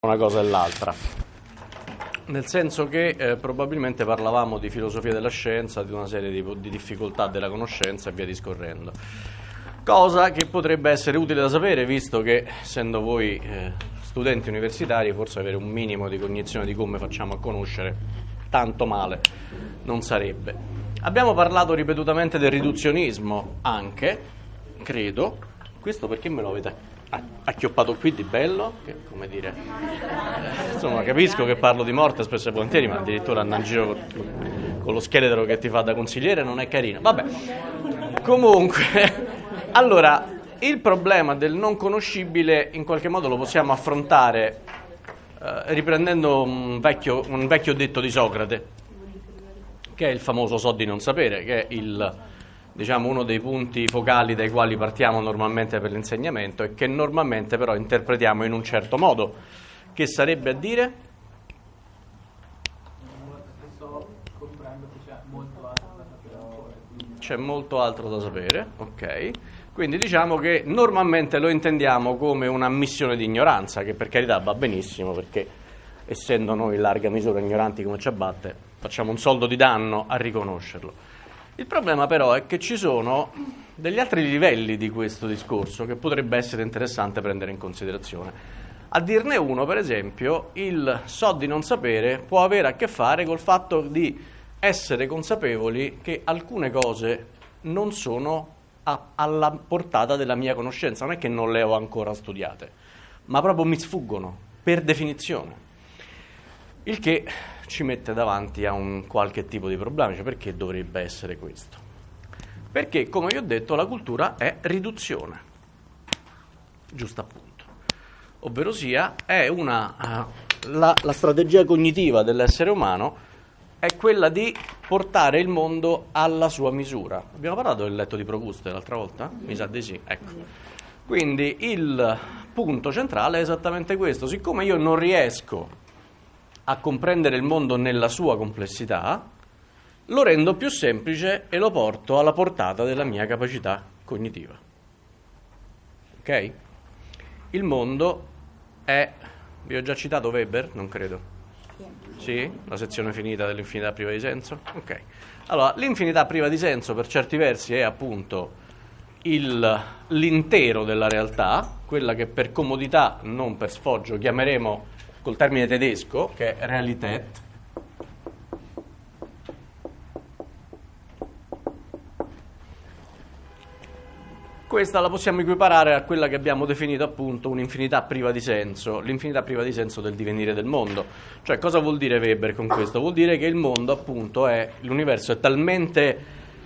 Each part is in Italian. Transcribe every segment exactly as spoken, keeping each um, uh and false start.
una cosa e l'altra, nel senso che eh, probabilmente parlavamo di filosofia della scienza, di una serie di, di difficoltà della conoscenza e via discorrendo, cosa che potrebbe essere utile da sapere, visto che essendo voi eh, studenti universitari forse avere un minimo di cognizione di come facciamo a conoscere tanto male non sarebbe. Abbiamo parlato ripetutamente del riduzionismo anche, credo. Questo perché me lo avete acchioppato qui di bello, che come dire, insomma capisco che parlo di morte spesso e volentieri, ma addirittura andare in giro con, con lo scheletro che ti fa da consigliere non è carino. Vabbè, comunque, allora, il problema del non conoscibile in qualche modo lo possiamo affrontare eh, riprendendo un vecchio, un vecchio detto di Socrate, che è il famoso so di non sapere, che è il diciamo uno dei punti focali dai quali partiamo normalmente per l'insegnamento e che normalmente però interpretiamo in un certo modo, che sarebbe a dire c'è molto altro da sapere, ok? Quindi diciamo che normalmente lo intendiamo come un'ammissione di ignoranza, che per carità va benissimo, perché essendo noi in larga misura ignoranti come ci abbatte, facciamo un soldo di danno a riconoscerlo. Il problema però è che ci sono degli altri livelli di questo discorso che potrebbe essere interessante prendere in considerazione. A dirne uno, per esempio, il so di non sapere può avere a che fare col fatto di essere consapevoli che alcune cose non sono a, alla portata della mia conoscenza, non è che non le ho ancora studiate, ma proprio mi sfuggono, per definizione. Il che ci mette davanti a un qualche tipo di problema, cioè perché dovrebbe essere questo? Perché, come vi ho detto, la cultura è riduzione, giusto appunto, ovvero sia è una uh, la, la strategia cognitiva dell'essere umano è quella di portare il mondo alla sua misura. Abbiamo parlato del letto di Procuste l'altra volta? Mi sa di sì, ecco. Quindi il punto centrale è esattamente questo: siccome io non riesco a comprendere il mondo nella sua complessità, lo rendo più semplice e lo porto alla portata della mia capacità cognitiva. Ok? Il mondo è... vi ho già citato Weber? Non credo. Sì? La sezione finita dell'infinità priva di senso? Ok. Allora, l'infinità priva di senso per certi versi è appunto il, l'intero della realtà, quella che per comodità, non per sfoggio, chiameremo col termine tedesco, che è Realität. Questa la possiamo equiparare a quella che abbiamo definito appunto un'infinità priva di senso, l'infinità priva di senso del divenire del mondo. Cioè, cosa vuol dire Weber con questo? Vuol dire che il mondo appunto è, l'universo è talmente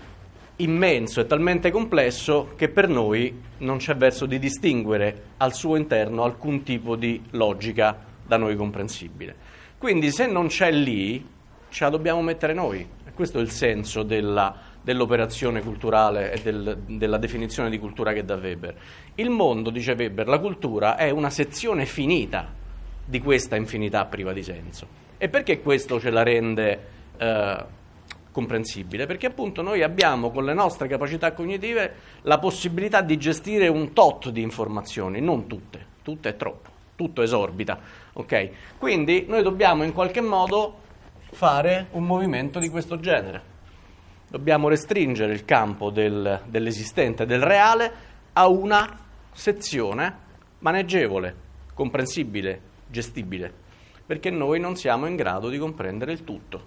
immenso, è talmente complesso che per noi non c'è verso di distinguere al suo interno alcun tipo di logica da noi comprensibile. Quindi se non c'è lì, ce la dobbiamo mettere noi. E questo è il senso della, dell'operazione culturale e del, della definizione di cultura che dà Weber. Il mondo, dice Weber, la cultura è una sezione finita di questa infinità priva di senso. E perché questo ce la rende eh, comprensibile? Perché appunto noi abbiamo con le nostre capacità cognitive la possibilità di gestire un tot di informazioni, non tutte, tutte è troppo, tutto esorbita. Ok, quindi noi dobbiamo in qualche modo fare un movimento di questo genere. Dobbiamo restringere il campo del, dell'esistente, del reale, a una sezione maneggevole, comprensibile, gestibile, perché noi non siamo in grado di comprendere il tutto.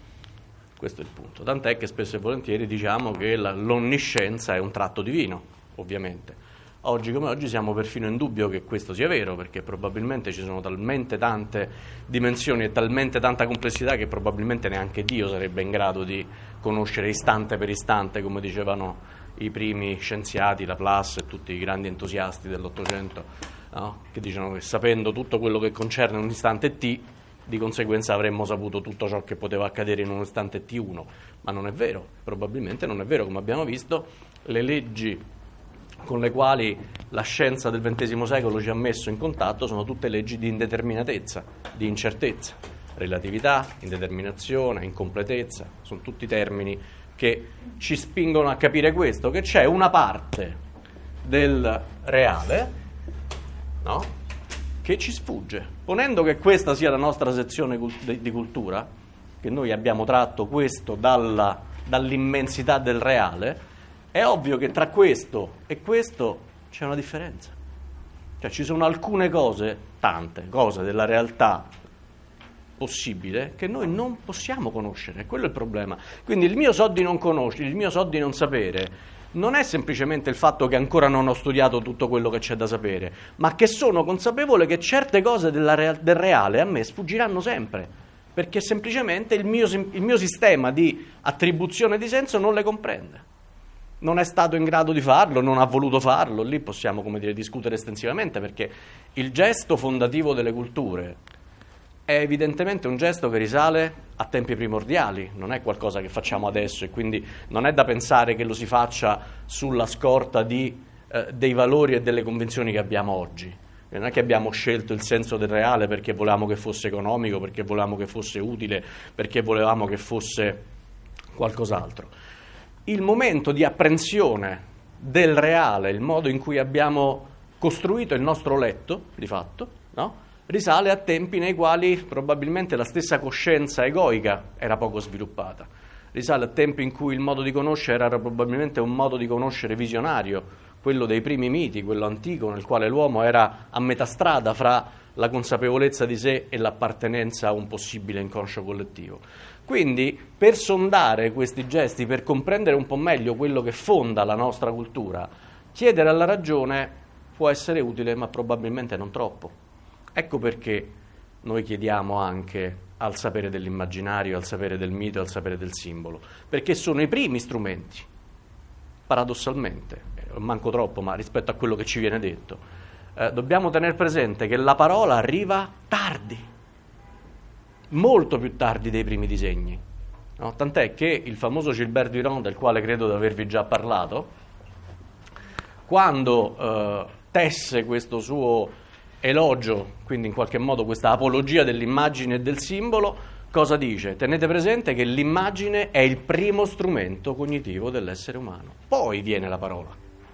Questo è il punto. Tant'è che spesso e volentieri diciamo che la, l'onniscienza è un tratto divino, ovviamente. Oggi come oggi siamo perfino in dubbio che questo sia vero, perché probabilmente ci sono talmente tante dimensioni e talmente tanta complessità che probabilmente neanche Dio sarebbe in grado di conoscere istante per istante, come dicevano i primi scienziati, Laplace e tutti i grandi entusiasti dell'Ottocento, no? Che dicono che sapendo tutto quello che concerne un istante t, di conseguenza avremmo saputo tutto ciò che poteva accadere in un istante t uno, ma non è vero, probabilmente non è vero. Come abbiamo visto, le leggi con le quali la scienza del ventesimo secolo ci ha messo in contatto sono tutte leggi di indeterminatezza, di incertezza, relatività, indeterminazione, incompletezza, sono tutti termini che ci spingono a capire questo, che c'è una parte del reale, no? che ci sfugge, Ponendo che questa sia la nostra sezione di cultura, che noi abbiamo tratto questo dalla, dall'immensità del reale, è ovvio che tra questo e questo c'è una differenza. Cioè ci sono alcune cose, tante cose della realtà possibile che noi non possiamo conoscere, quello è il problema. Quindi il mio so di non conoscere, il mio so di non sapere non è semplicemente il fatto che ancora non ho studiato tutto quello che c'è da sapere, ma che sono consapevole che certe cose della real- del reale a me sfuggiranno sempre, perché semplicemente il mio, il mio sistema di attribuzione di senso non le comprende. Non è stato in grado di farlo, non ha voluto farlo, lì possiamo, come dire, discutere estensivamente, perché il gesto fondativo delle culture è evidentemente un gesto che risale a tempi primordiali, non è qualcosa che facciamo adesso, e quindi non è da pensare che lo si faccia sulla scorta di, eh, dei valori e delle convinzioni che abbiamo oggi. Non è che abbiamo scelto il senso del reale perché volevamo che fosse economico, perché volevamo che fosse utile, perché volevamo che fosse qualcos'altro. Il momento di apprensione del reale, il modo in cui abbiamo costruito il nostro letto, di fatto, no? Risale a tempi nei quali probabilmente la stessa coscienza egoica era poco sviluppata. Risale a tempi in cui il modo di conoscere era probabilmente un modo di conoscere visionario, quello dei primi miti, quello antico, nel quale l'uomo era a metà strada fra la consapevolezza di sé e l'appartenenza a un possibile inconscio collettivo. Quindi, per sondare questi gesti, per comprendere un po' meglio quello che fonda la nostra cultura, chiedere alla ragione può essere utile, ma probabilmente non troppo. Ecco perché noi chiediamo anche al sapere dell'immaginario, al sapere del mito, al sapere del simbolo, perché sono i primi strumenti, paradossalmente, manco troppo, ma rispetto a quello che ci viene detto, eh, dobbiamo tenere presente che la parola arriva tardi, molto più tardi dei primi disegni, no? Tant'è che il famoso Gilbert Durand, del quale credo di avervi già parlato, quando eh, tesse questo suo elogio, quindi in qualche modo questa apologia dell'immagine e del simbolo, cosa dice? Tenete presente che l'immagine è il primo strumento cognitivo dell'essere umano, poi viene la parola.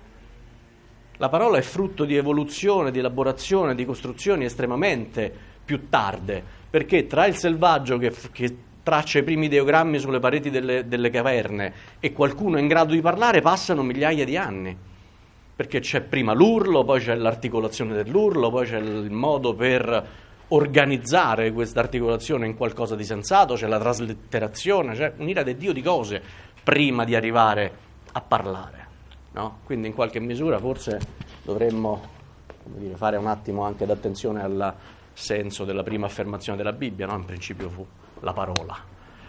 La parola è frutto di evoluzione, di elaborazione, di costruzioni estremamente più tarde, perché tra il selvaggio che, che traccia i primi ideogrammi sulle pareti delle, delle caverne e qualcuno in grado di parlare passano migliaia di anni. Perché c'è prima l'urlo, poi c'è l'articolazione dell'urlo, poi c'è il modo per organizzare questa articolazione in qualcosa di sensato, c'è la traslitterazione, c'è un'ira di Dio di cose prima di arrivare a parlare, no? Quindi in qualche misura forse dovremmo, come dire, fare un attimo anche d'attenzione al senso della prima affermazione della Bibbia, no? In principio fu la parola.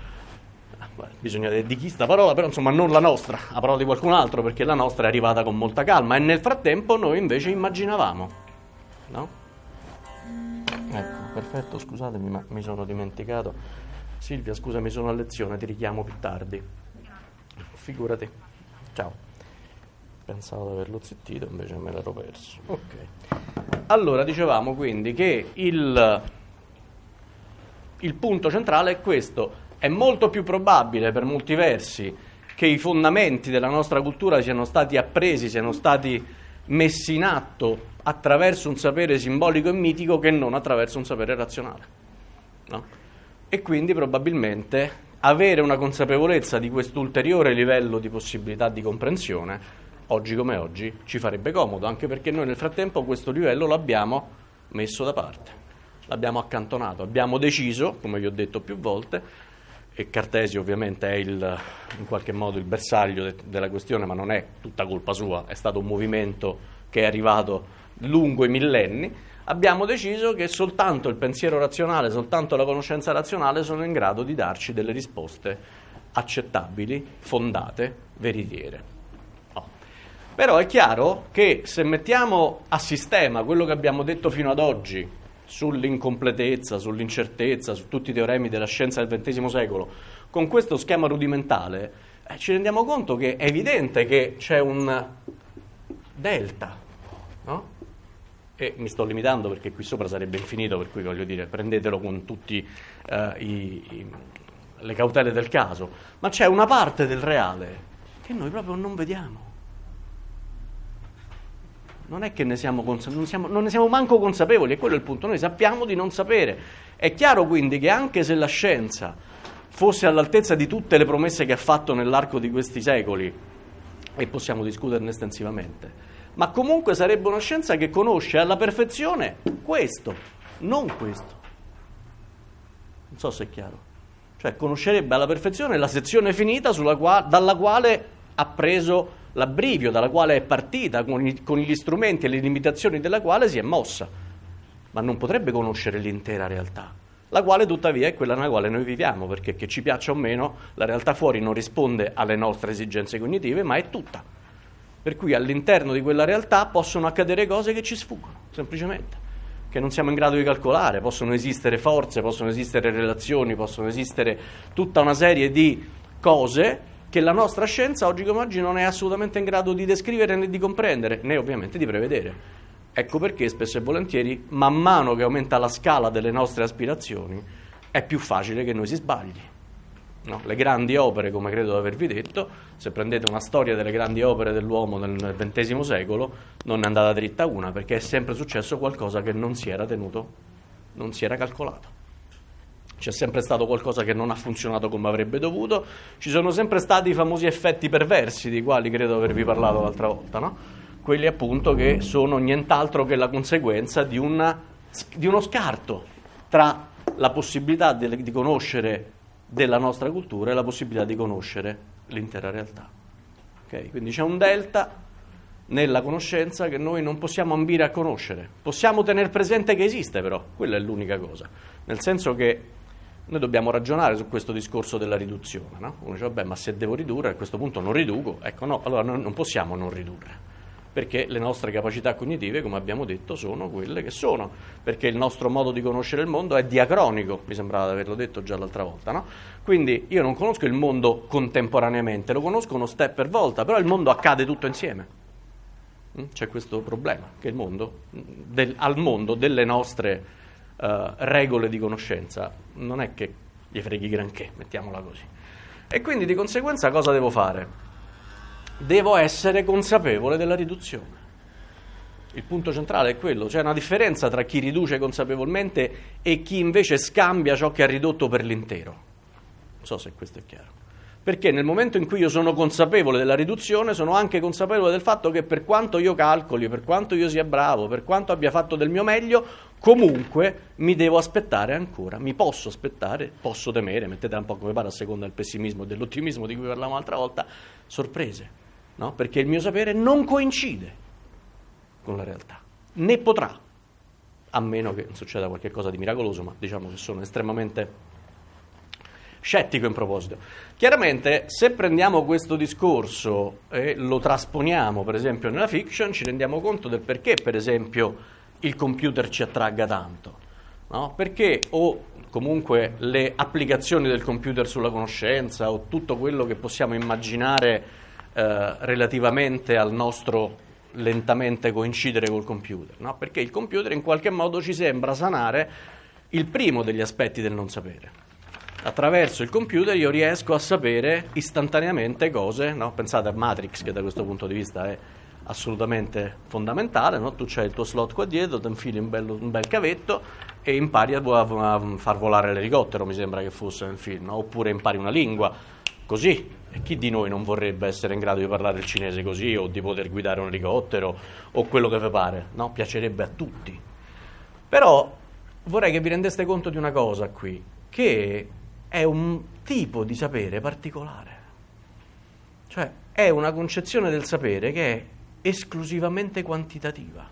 Bisogna di chi sta parola, però insomma non la nostra, la parola di qualcun altro, perché la nostra è arrivata con molta calma e nel frattempo noi invece immaginavamo, no? Ecco, perfetto, scusatemi ma mi sono dimenticato. Silvia, scusami, sono a lezione, ti richiamo più tardi. Figurati. Ciao. Pensavo di averlo zittito, invece me l'ero perso. Ok. Allora, dicevamo quindi che il, il punto centrale è questo. È molto più probabile, per molti versi, che i fondamenti della nostra cultura siano stati appresi, siano stati messi in atto attraverso un sapere simbolico e mitico che non attraverso un sapere razionale, no? E quindi probabilmente avere una consapevolezza di questo ulteriore livello di possibilità di comprensione, oggi come oggi, ci farebbe comodo, anche perché noi nel frattempo questo livello l'abbiamo messo da parte, l'abbiamo accantonato, abbiamo deciso, come vi ho detto più volte, e Cartesio ovviamente è il, in qualche modo il bersaglio de- della questione, ma non è tutta colpa sua, è stato un movimento che è arrivato lungo i millenni. Abbiamo deciso che soltanto il pensiero razionale, soltanto la conoscenza razionale sono in grado di darci delle risposte accettabili, fondate, veritiere. No. Però è chiaro che se mettiamo a sistema quello che abbiamo detto fino ad oggi sull'incompletezza, sull'incertezza, su tutti i teoremi della scienza del ventesimo secolo, con questo schema rudimentale, eh, ci rendiamo conto che è evidente che c'è un delta, no? E mi sto limitando perché qui sopra sarebbe infinito, per cui voglio dire, prendetelo con tutte uh, le cautele del caso, ma c'è una parte del reale che noi proprio non vediamo. non è che ne siamo, cons- non, siamo non ne siamo manco consapevoli, e quello è il punto, noi sappiamo di non sapere. È chiaro quindi che anche se la scienza fosse all'altezza di tutte le promesse che ha fatto nell'arco di questi secoli, e possiamo discuterne estensivamente, ma comunque sarebbe una scienza che conosce alla perfezione questo, non questo. Non so se è chiaro. Cioè conoscerebbe alla perfezione la sezione finita sulla qua- dalla quale ha preso l'abbrivio, dalla quale è partita, con, i, con gli strumenti e le limitazioni della quale si è mossa, ma non potrebbe conoscere l'intera realtà, la quale tuttavia è quella nella quale noi viviamo, perché che ci piaccia o meno, la realtà fuori non risponde alle nostre esigenze cognitive, ma è tutta. Per cui all'interno di quella realtà possono accadere cose che ci sfuggono, semplicemente, che non siamo in grado di calcolare, possono esistere forze, possono esistere relazioni, possono esistere tutta una serie di cose che la nostra scienza oggi come oggi non è assolutamente in grado di descrivere né di comprendere, né ovviamente di prevedere. Ecco perché spesso e volentieri, man mano che aumenta la scala delle nostre aspirazioni, è più facile che noi si sbagli. No? Le grandi opere, come credo di avervi detto, se prendete una storia delle grandi opere dell'uomo nel ventesimo secolo, non è andata dritta una, perché è sempre successo qualcosa che non si era tenuto, non si era calcolato. C'è sempre stato qualcosa che non ha funzionato come avrebbe dovuto, ci sono sempre stati i famosi effetti perversi, di quali credo avervi parlato l'altra volta, no? Quelli appunto che sono nient'altro che la conseguenza di, una, di uno scarto tra la possibilità di, di conoscere della nostra cultura e la possibilità di conoscere l'intera realtà. Okay? Quindi c'è un delta nella conoscenza che noi non possiamo ambire a conoscere. Possiamo tenere presente che esiste, però, quella è l'unica cosa. Nel senso che noi dobbiamo ragionare su questo discorso della riduzione, no? Uno dice, vabbè, ma se devo ridurre, a questo punto non riduco. Ecco, no, allora noi non possiamo non ridurre, perché le nostre capacità cognitive, come abbiamo detto, sono quelle che sono, perché il nostro modo di conoscere il mondo è diacronico, mi sembrava di averlo detto già l'altra volta, no? Quindi io non conosco il mondo contemporaneamente, lo conosco uno step per volta, però il mondo accade tutto insieme. C'è questo problema, che il mondo, del, al mondo delle nostre uh, regole di conoscenza non è che gli freghi granché, mettiamola così. E quindi di conseguenza cosa devo fare? Devo essere consapevole della riduzione. Il punto centrale è quello, c'è una differenza tra chi riduce consapevolmente e chi invece scambia ciò che ha ridotto per l'intero. Non so se questo è chiaro. Perché nel momento in cui io sono consapevole della riduzione, sono anche consapevole del fatto che per quanto io calcoli, per quanto io sia bravo, per quanto abbia fatto del mio meglio, comunque mi devo aspettare ancora, mi posso aspettare, posso temere, mettete un po' come pare a seconda del pessimismo e dell'ottimismo di cui parlavamo l'altra volta, sorprese, no? Perché il mio sapere non coincide con la realtà, né potrà, a meno che non succeda qualche cosa di miracoloso, ma diciamo che sono estremamente scettico in proposito. Chiaramente, se prendiamo questo discorso e lo trasponiamo, per esempio, nella fiction, ci rendiamo conto del perché, per esempio, il computer ci attragga tanto, no? Perché o comunque le applicazioni del computer sulla conoscenza o tutto quello che possiamo immaginare eh, relativamente al nostro lentamente coincidere col computer, no? Perché il computer in qualche modo ci sembra sanare il primo degli aspetti del non sapere. Attraverso il computer io riesco a sapere istantaneamente cose, no? Pensate a Matrix, che da questo punto di vista è assolutamente fondamentale, no? Tu c'hai il tuo slot qua dietro, ti infili un, bello, un bel cavetto e impari a, a, a far volare l'elicottero, mi sembra che fosse nel film, no? Oppure impari una lingua, così. E chi di noi non vorrebbe essere in grado di parlare il cinese così, o di poter guidare un elicottero, o quello che vi pare, no? Piacerebbe a tutti. Però vorrei che vi rendeste conto di una cosa qui, che è un tipo di sapere particolare, cioè è una concezione del sapere che è esclusivamente quantitativa,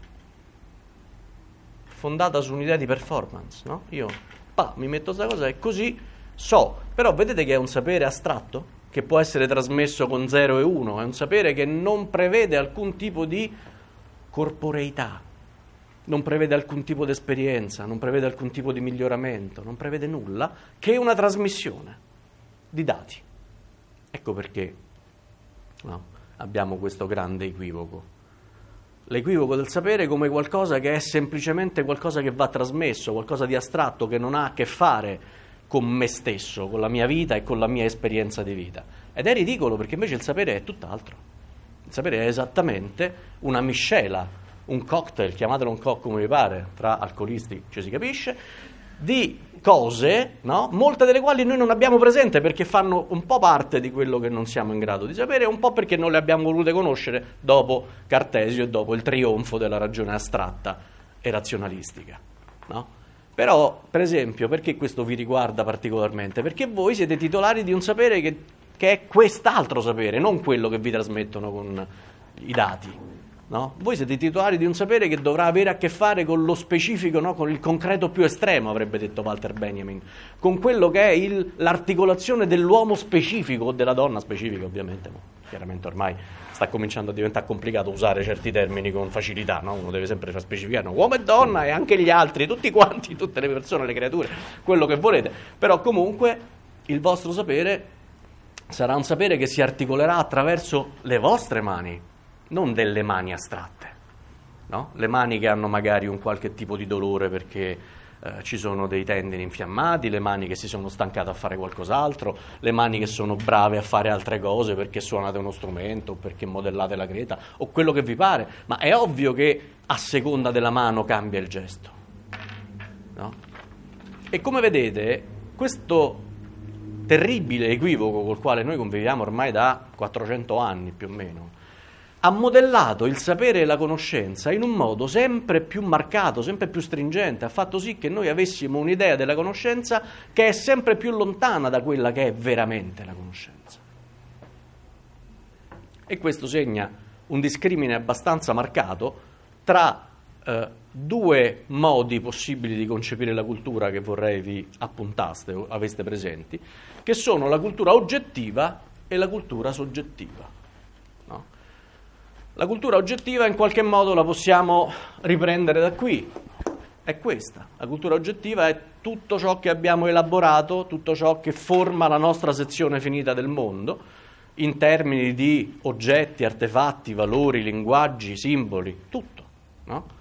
fondata su un'idea di performance, no? Io pa, mi metto questa cosa e così so, però vedete che è un sapere astratto, che può essere trasmesso con zero e uno, è un sapere che non prevede alcun tipo di corporeità, non prevede alcun tipo di esperienza, non prevede alcun tipo di miglioramento, non prevede nulla che una trasmissione di dati. Ecco perché no, abbiamo questo grande equivoco. L'equivoco del sapere come qualcosa che è semplicemente qualcosa che va trasmesso, qualcosa di astratto che non ha a che fare con me stesso, con la mia vita e con la mia esperienza di vita. Ed è ridicolo perché invece il sapere è tutt'altro. Il sapere è esattamente una miscela, un cocktail, chiamatelo un cocktail come vi pare, tra alcolisti ci si capisce, di cose, no? Molte delle quali noi non abbiamo presente perché fanno un po' parte di quello che non siamo in grado di sapere, un po' perché non le abbiamo volute conoscere dopo Cartesio e dopo il trionfo della ragione astratta e razionalistica, no? Però, per esempio, perché questo vi riguarda particolarmente? Perché voi siete titolari di un sapere che, che è quest'altro sapere, non quello che vi trasmettono con i dati. No? Voi siete titolari di un sapere che dovrà avere a che fare con lo specifico, no? Con il concreto più estremo, avrebbe detto Walter Benjamin, con quello che è il, l'articolazione dell'uomo specifico o della donna specifica, ovviamente. No? Chiaramente ormai sta cominciando a diventare complicato usare certi termini con facilità, no? Uno deve sempre far specificare, no? Uomo e donna e anche gli altri, tutti quanti, tutte le persone, le creature, quello che volete. Però comunque il vostro sapere sarà un sapere che si articolerà attraverso le vostre mani, non delle mani astratte, no? Le mani che hanno magari un qualche tipo di dolore perché eh, ci sono dei tendini infiammati, le mani che si sono stancate a fare qualcos'altro, le mani che sono brave a fare altre cose perché suonate uno strumento o perché modellate la creta o quello che vi pare, ma è ovvio che a seconda della mano cambia il gesto, no? E come vedete, questo terribile equivoco col quale noi conviviamo ormai da quattrocento anni più o meno, ha modellato il sapere e la conoscenza in un modo sempre più marcato, sempre più stringente, ha fatto sì che noi avessimo un'idea della conoscenza che è sempre più lontana da quella che è veramente la conoscenza. E questo segna un discrimine abbastanza marcato tra eh, due modi possibili di concepire la cultura che vorrei vi appuntaste o aveste presenti, che sono la cultura oggettiva e la cultura soggettiva. No? La cultura oggettiva in qualche modo la possiamo riprendere da qui, è questa. La cultura oggettiva è tutto ciò che abbiamo elaborato, tutto ciò che forma la nostra sezione finita del mondo, in termini di oggetti, artefatti, valori, linguaggi, simboli, tutto, no?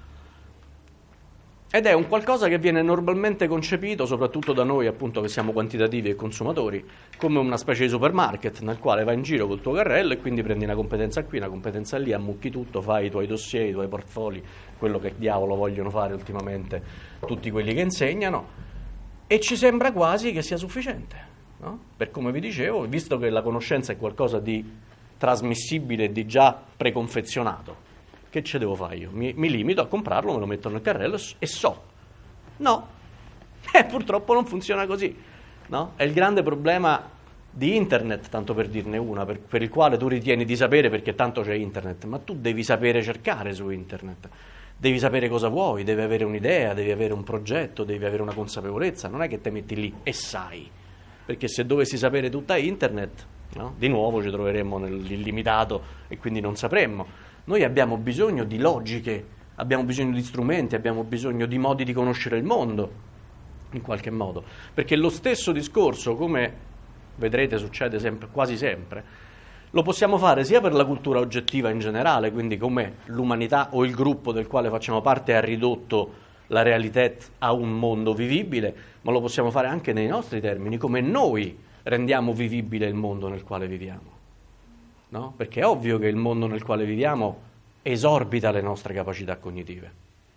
Ed è un qualcosa che viene normalmente concepito, soprattutto da noi appunto che siamo quantitativi e consumatori, come una specie di supermarket nel quale vai in giro col tuo carrello e quindi prendi una competenza qui, una competenza lì, ammucchi tutto, fai i tuoi dossier, i tuoi portfoli, quello che diavolo vogliono fare ultimamente tutti quelli che insegnano, e ci sembra quasi che sia sufficiente, no? Per come vi dicevo, visto che la conoscenza è qualcosa di trasmissibile e di già preconfezionato, che ce devo fare io? Mi, mi limito a comprarlo, me lo metto nel carrello e so. No, eh, purtroppo non funziona così, no? È il grande problema di internet, tanto per dirne una, per, per il quale tu ritieni di sapere perché tanto c'è internet, ma tu devi sapere cercare su internet, devi sapere cosa vuoi, devi avere un'idea, devi avere un progetto, devi avere una consapevolezza, non è che te metti lì e sai, perché se dovessi sapere tutta internet, no? Di nuovo ci troveremmo nell'illimitato e quindi non sapremmo. Noi abbiamo bisogno di logiche, abbiamo bisogno di strumenti, abbiamo bisogno di modi di conoscere il mondo, in qualche modo. Perché lo stesso discorso, come vedrete succede sempre, quasi sempre, lo possiamo fare sia per la cultura oggettiva in generale, quindi come l'umanità o il gruppo del quale facciamo parte ha ridotto la realtà a un mondo vivibile, ma lo possiamo fare anche nei nostri termini, come noi rendiamo vivibile il mondo nel quale viviamo. No? Perché è ovvio che il mondo nel quale viviamo esorbita le nostre capacità cognitive,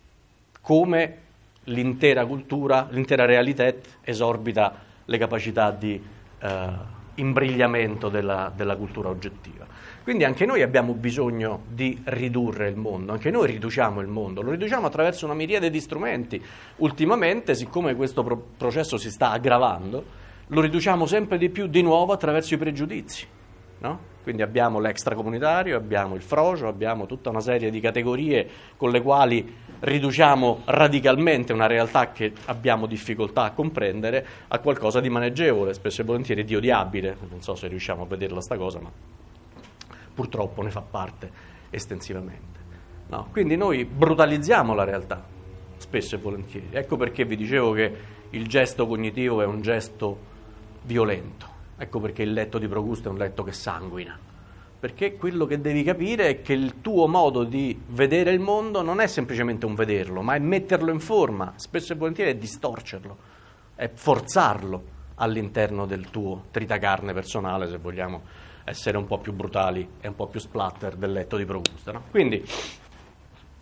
come l'intera cultura, l'intera realtà esorbita le capacità di eh, imbrigliamento della, della cultura oggettiva. Quindi anche noi abbiamo bisogno di ridurre il mondo, anche noi riduciamo il mondo, lo riduciamo attraverso una miriade di strumenti. Ultimamente, siccome questo pro- processo si sta aggravando, lo riduciamo sempre di più di nuovo attraverso i pregiudizi. No? Quindi abbiamo l'extracomunitario, abbiamo il frocio, abbiamo tutta una serie di categorie con le quali riduciamo radicalmente una realtà che abbiamo difficoltà a comprendere a qualcosa di maneggevole, spesso e volentieri di odiabile. Non so se riusciamo a vederla sta cosa, ma purtroppo ne fa parte estensivamente. No? Quindi noi brutalizziamo la realtà, spesso e volentieri. Ecco perché vi dicevo che il gesto cognitivo è un gesto violento. Ecco perché il letto di Procusto è un letto che sanguina, perché quello che devi capire è che il tuo modo di vedere il mondo non è semplicemente un vederlo, ma è metterlo in forma, spesso e volentieri è distorcerlo, è forzarlo all'interno del tuo tritacarne personale, se vogliamo essere un po' più brutali e un po' più splatter del letto di Procusto. No? Quindi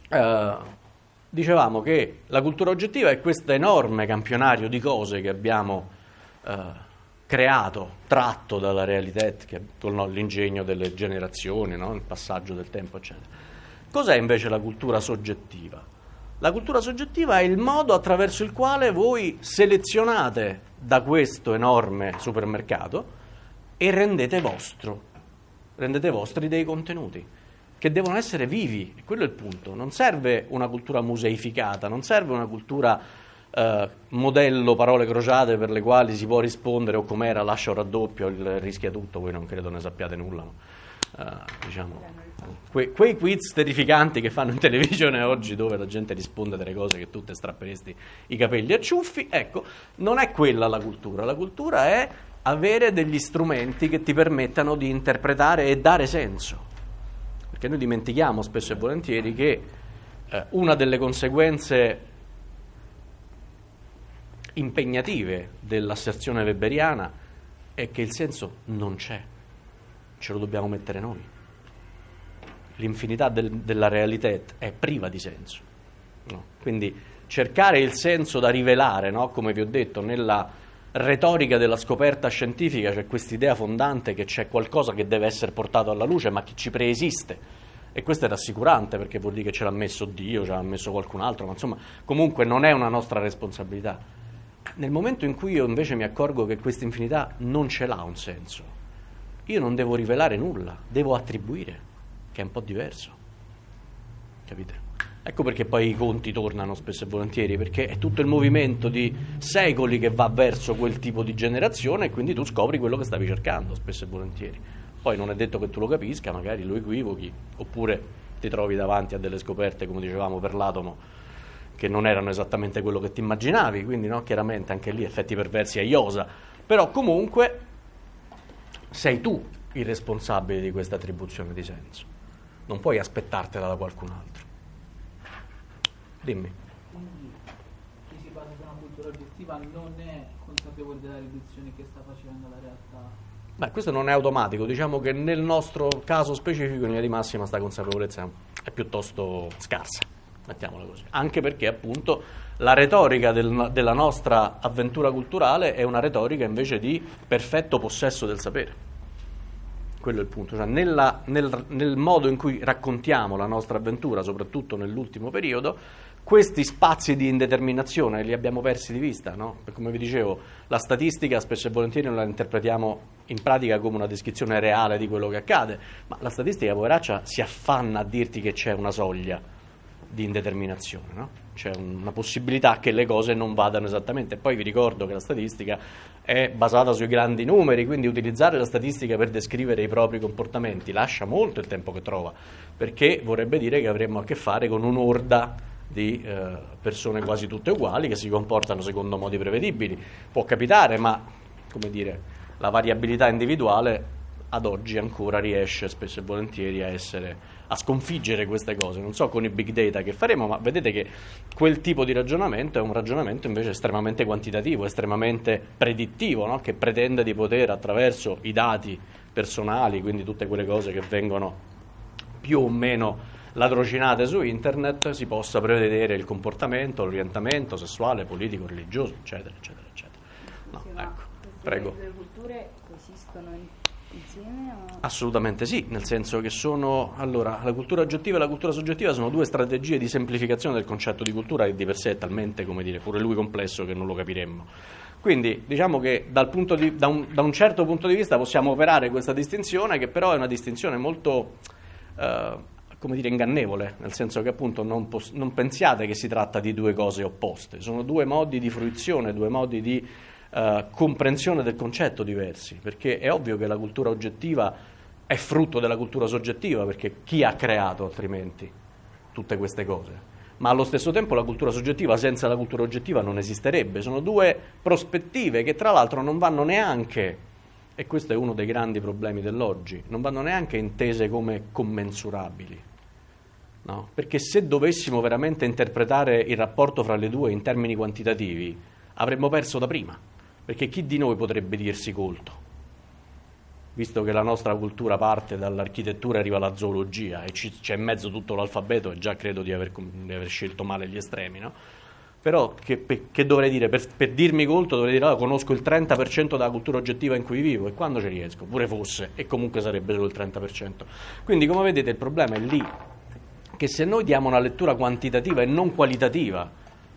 eh, dicevamo che la cultura oggettiva è questo enorme campionario di cose che abbiamo eh, creato, tratto dalla realtà, che, con no, l'ingegno delle generazioni, no? Il passaggio del tempo, eccetera. Cos'è invece la cultura soggettiva? La cultura soggettiva è il modo attraverso il quale voi selezionate da questo enorme supermercato e rendete vostro, rendete vostri dei contenuti che devono essere vivi, e quello è il punto. Non serve una cultura museificata, non serve una cultura eh, modello parole crociate per le quali si può rispondere o com'era, lascia o raddoppio, il rischia tutto, voi non credo ne sappiate nulla, no? Uh, diciamo, que- quei quiz terrificanti che fanno in televisione oggi, dove la gente risponde delle cose che tu te strapperesti i capelli a ciuffi, ecco, non è quella la cultura. La cultura è avere degli strumenti che ti permettano di interpretare e dare senso, perché noi dimentichiamo spesso e volentieri che eh, una delle conseguenze impegnative dell'asserzione weberiana è che il senso non c'è, ce lo dobbiamo mettere noi. L'infinità del, della realtà è priva di senso, no? Quindi cercare il senso da rivelare, no? Come vi ho detto, nella retorica della scoperta scientifica c'è quest'idea fondante che c'è qualcosa che deve essere portato alla luce ma che ci preesiste, e questo è rassicurante perché vuol dire che ce l'ha messo Dio, ce l'ha messo qualcun altro, ma insomma comunque non è una nostra responsabilità. Nel momento in cui io invece mi accorgo che questa infinità non ce l'ha un senso, io non devo rivelare nulla, devo attribuire, che è un po' diverso, capite? Ecco perché poi i conti tornano spesso e volentieri, perché è tutto il movimento di secoli che va verso quel tipo di generazione e quindi tu scopri quello che stavi cercando spesso e volentieri. Poi non è detto che tu lo capisca, magari lo equivochi, oppure ti trovi davanti a delle scoperte, come dicevamo per l'atomo, che non erano esattamente quello che ti immaginavi, quindi no, chiaramente anche lì effetti perversi a iosa, però comunque sei tu il responsabile di questa attribuzione di senso, non puoi aspettartela da qualcun altro. Dimmi. Quindi chi si basa su una cultura oggettiva non è consapevole della riduzione che sta facendo la realtà? Beh, questo non è automatico, diciamo che nel nostro caso specifico in linea di massima sta consapevolezza è piuttosto scarsa, mettiamola così, anche perché appunto la retorica del, della nostra avventura culturale è una retorica invece di perfetto possesso del sapere. Quello è il punto, cioè nella, nel, nel modo in cui raccontiamo la nostra avventura, soprattutto nell'ultimo periodo, questi spazi di indeterminazione li abbiamo persi di vista, no? Come vi dicevo, la statistica spesso e volentieri non la interpretiamo in pratica come una descrizione reale di quello che accade, ma la statistica, poveraccia, si affanna a dirti che c'è una soglia di indeterminazione, no? C'è una possibilità che le cose non vadano esattamente. Poi vi ricordo che la statistica è basata sui grandi numeri, quindi utilizzare la statistica per descrivere i propri comportamenti lascia molto il tempo che trova, perché vorrebbe dire che avremmo a che fare con un'orda di eh, persone quasi tutte uguali che si comportano secondo modi prevedibili. Può capitare, ma come dire, la variabilità individuale ad oggi ancora riesce spesso e volentieri a essere a sconfiggere queste cose. Non so con i big data che faremo, ma vedete che quel tipo di ragionamento è un ragionamento invece estremamente quantitativo, estremamente predittivo, no? Che pretende di poter, attraverso i dati personali, quindi tutte quelle cose che vengono più o meno ladrocinate su internet, si possa prevedere il comportamento, l'orientamento sessuale, politico, religioso, eccetera, eccetera, eccetera. No, ecco, prego. Le culture coesistono in insieme o... Assolutamente sì, nel senso che sono, allora, la cultura oggettiva e la cultura soggettiva sono due strategie di semplificazione del concetto di cultura che di per sé è talmente, come dire, pure lui complesso che non lo capiremmo. Quindi diciamo che dal punto di, da, un, da un certo punto di vista possiamo operare questa distinzione, che però è una distinzione molto, eh, come dire, ingannevole, nel senso che appunto non, pos- non pensiate che si tratta di due cose opposte, sono due modi di fruizione, due modi di Uh, comprensione del concetto diversi, perché è ovvio che la cultura oggettiva è frutto della cultura soggettiva, perché chi ha creato altrimenti tutte queste cose? Ma allo stesso tempo la cultura soggettiva senza la cultura oggettiva non esisterebbe. Sono due prospettive che tra l'altro non vanno neanche, e questo è uno dei grandi problemi dell'oggi, non vanno neanche intese come commensurabili, no? Perché se dovessimo veramente interpretare il rapporto fra le due in termini quantitativi avremmo perso da prima, perché chi di noi potrebbe dirsi colto? visto che la nostra cultura parte dall'architettura e arriva alla zoologia e ci, c'è in mezzo tutto l'alfabeto, e già credo di aver, di aver scelto male gli estremi, no? Però che, che dovrei dire? Per, per dirmi colto dovrei dire, allora, conosco il trenta per cento della cultura oggettiva in cui vivo, e quando ci riesco, pure fosse, e comunque sarebbe solo il trenta per cento. Quindi, come vedete, il problema è lì, che se noi diamo una lettura quantitativa e non qualitativa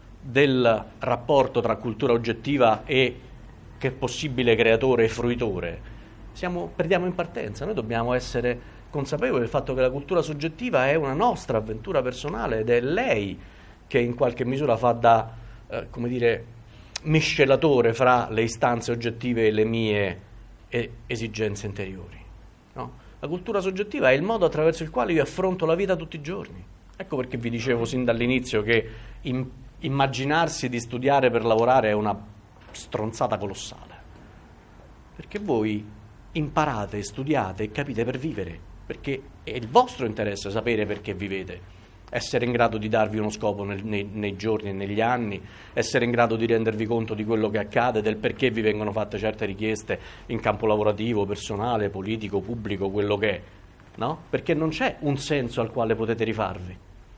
del rapporto tra cultura oggettiva e che possibile creatore e fruitore, siamo, perdiamo in partenza. Noi dobbiamo essere consapevoli del fatto che la cultura soggettiva è una nostra avventura personale, ed è lei che in qualche misura fa da, eh, come dire, miscelatore fra le istanze oggettive e le mie eh, esigenze interiori, no? La cultura soggettiva è il modo attraverso il quale io affronto la vita tutti i giorni. Ecco perché vi dicevo sin dall'inizio che in, immaginarsi di studiare per lavorare è una stronzata colossale, perché voi imparate, studiate e capite per vivere, perché è il vostro interesse sapere perché vivete, essere in grado di darvi uno scopo nel, nei, nei giorni e negli anni, essere in grado di rendervi conto di quello che accade, del perché vi vengono fatte certe richieste in campo lavorativo, personale, politico, pubblico, quello che è, no? Perché non c'è un senso al quale potete rifarvi.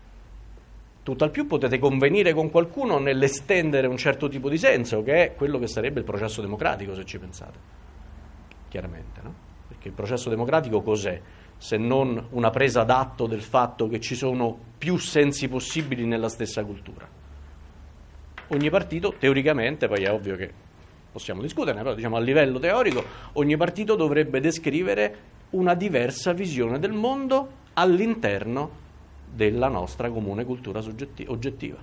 Tutt'al più potete convenire con qualcuno nell'estendere un certo tipo di senso, che è quello che sarebbe il processo democratico, se ci pensate. Chiaramente, no? Perché il processo democratico cos'è? Se non una presa d'atto del fatto che ci sono più sensi possibili nella stessa cultura. Ogni partito, teoricamente, poi è ovvio che possiamo discuterne, però diciamo a livello teorico, ogni partito dovrebbe descrivere una diversa visione del mondo all'interno della nostra comune cultura soggetti- oggettiva.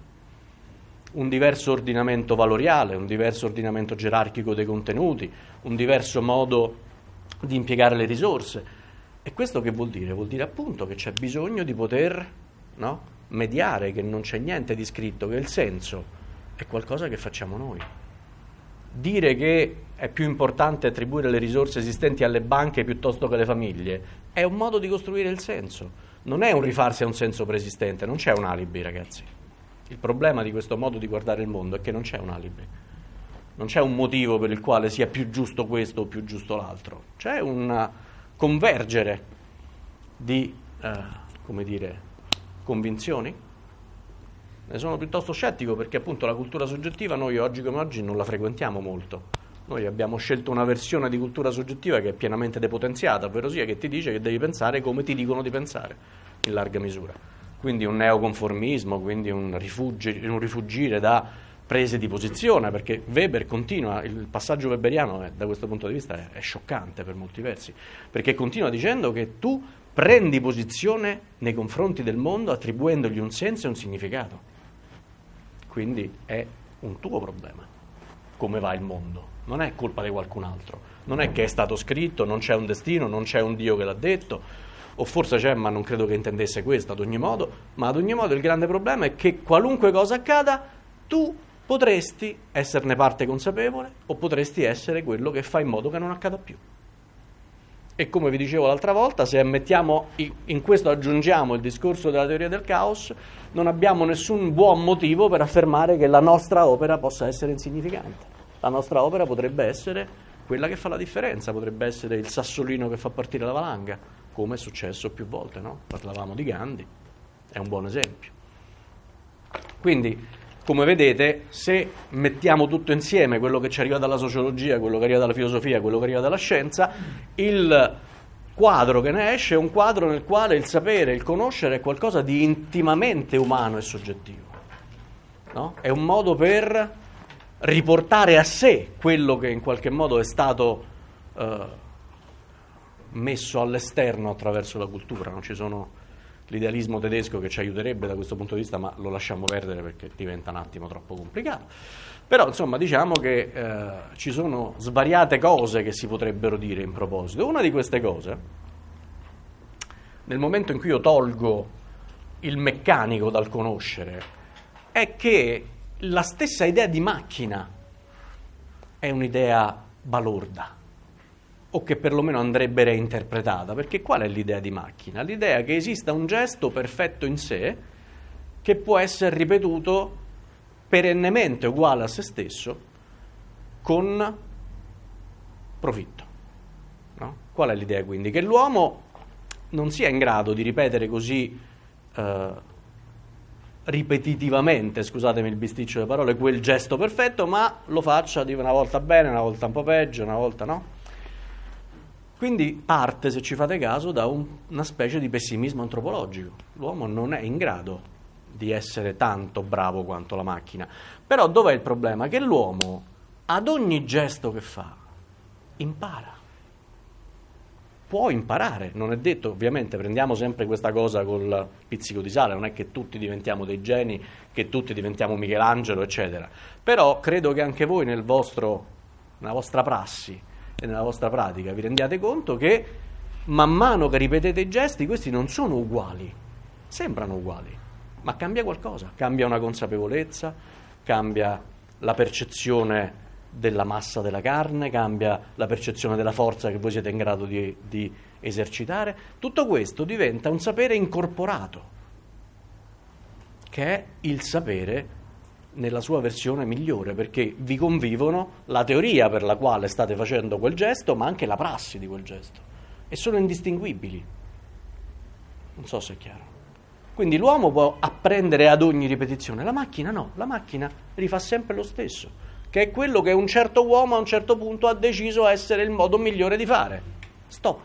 Un diverso ordinamento valoriale, un diverso ordinamento gerarchico dei contenuti, un diverso modo di impiegare le risorse. E questo che vuol dire? Vuol dire appunto che c'è bisogno di poter, no, mediare, che non c'è niente di scritto, che il senso è qualcosa che facciamo noi. Dire che è più importante attribuire le risorse esistenti alle banche piuttosto che alle famiglie è un modo di costruire il senso. Non è un rifarsi a un senso preesistente, non c'è un alibi, ragazzi. Il problema di questo modo di guardare il mondo è che non c'è un alibi. Non c'è un motivo per il quale sia più giusto questo o più giusto l'altro. C'è un convergere di, eh, come dire, convinzioni. Ne sono piuttosto scettico perché appunto la cultura soggettiva noi oggi come oggi non la frequentiamo molto. Noi abbiamo scelto una versione di cultura soggettiva che è pienamente depotenziata, ovvero sia che ti dice che devi pensare come ti dicono di pensare, in larga misura. Quindi un neoconformismo, quindi un, rifugi, un rifugire da prese di posizione, perché Weber continua, il passaggio weberiano è, da questo punto di vista è, è scioccante per molti versi, perché continua dicendo che tu prendi posizione nei confronti del mondo attribuendogli un senso e un significato. Quindi è un tuo problema, come va il mondo. Non è colpa di qualcun altro, non è che è stato scritto, non c'è un destino, non c'è un Dio che l'ha detto, o forse c'è, ma non credo che intendesse questo ad ogni modo, ma ad ogni modo il grande problema è che qualunque cosa accada, tu potresti esserne parte consapevole o potresti essere quello che fa in modo che non accada più. E come vi dicevo l'altra volta, se ammettiamo, in questo aggiungiamo il discorso della teoria del caos, non abbiamo nessun buon motivo per affermare che la nostra opera possa essere insignificante. La nostra opera potrebbe essere quella che fa la differenza, potrebbe essere il sassolino che fa partire la valanga, come è successo più volte, no? Parlavamo di Gandhi, è un buon esempio. Quindi, come vedete, se mettiamo tutto insieme, quello che ci arriva dalla sociologia, quello che arriva dalla filosofia, quello che arriva dalla scienza, il quadro che ne esce è un quadro nel quale il sapere, il conoscere è qualcosa di intimamente umano e soggettivo, no? È un modo per riportare a sé quello che in qualche modo è stato eh, messo all'esterno attraverso la cultura. Non ci sono l'idealismo tedesco che ci aiuterebbe da questo punto di vista, ma lo lasciamo perdere perché diventa un attimo troppo complicato. Però insomma diciamo che eh, ci sono svariate cose che si potrebbero dire in proposito. Una di queste cose, nel momento in cui io tolgo il meccanico dal conoscere, è che la stessa idea di macchina è un'idea balorda, o che perlomeno andrebbe reinterpretata, perché qual è l'idea di macchina? L'idea che esista un gesto perfetto in sé che può essere ripetuto perennemente uguale a se stesso con profitto, no? Qual è l'idea quindi? Che l'uomo non sia in grado di ripetere così eh, ripetitivamente, scusatemi il bisticcio delle parole, quel gesto perfetto, ma lo faccia di una volta bene, una volta un po' peggio, una volta no. Quindi parte, se ci fate caso, da un, una specie di pessimismo antropologico. L'uomo non è in grado di essere tanto bravo quanto la macchina. Però dov'è il problema? Che l'uomo ad ogni gesto che fa impara. Può imparare, non è detto, ovviamente prendiamo sempre questa cosa col pizzico di sale, non è che tutti diventiamo dei geni, che tutti diventiamo Michelangelo, eccetera. Però credo che anche voi nel vostro, nella vostra prassi e nella vostra pratica vi rendiate conto che man mano che ripetete i gesti questi non sono uguali, sembrano uguali, ma cambia qualcosa, cambia una consapevolezza, cambia la percezione della massa della carne, cambia la percezione della forza che voi siete in grado di, di esercitare. Tutto questo diventa un sapere incorporato, che è il sapere nella sua versione migliore, perché vi convivono la teoria per la quale state facendo quel gesto, ma anche la prassi di quel gesto, e sono indistinguibili. Non so se è chiaro. Quindi l'uomo può apprendere ad ogni ripetizione, la macchina no, la macchina rifà sempre lo stesso, che è quello che un certo uomo a un certo punto ha deciso essere il modo migliore di fare. Stop.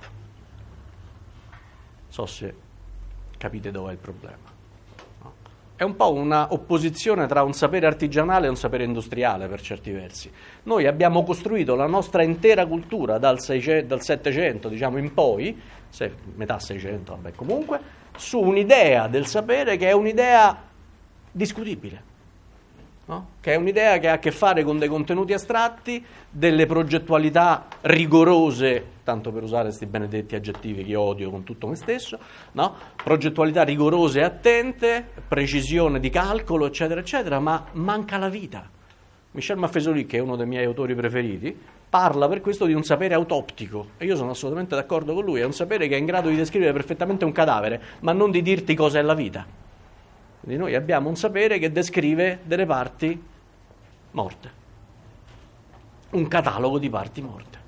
Non so se capite dov'è il problema. No? È un po' una opposizione tra un sapere artigianale e un sapere industriale per certi versi. Noi abbiamo costruito la nostra intera cultura dal, seicento, dal settecento, diciamo, in poi, se, metà seicento, vabbè, comunque, su un'idea del sapere che è un'idea discutibile. No? Che è un'idea che ha a che fare con dei contenuti astratti, delle progettualità rigorose, tanto per usare questi benedetti aggettivi che odio con tutto me stesso, no? Progettualità rigorose e attente, precisione di calcolo, eccetera, eccetera, ma manca la vita. Michel Maffesoli, che è uno dei miei autori preferiti, parla per questo di un sapere autoptico, e io sono assolutamente d'accordo con lui, è un sapere che è in grado di descrivere perfettamente un cadavere, ma non di dirti cosa è la vita. Quindi noi abbiamo un sapere che descrive delle parti morte, un catalogo di parti morte.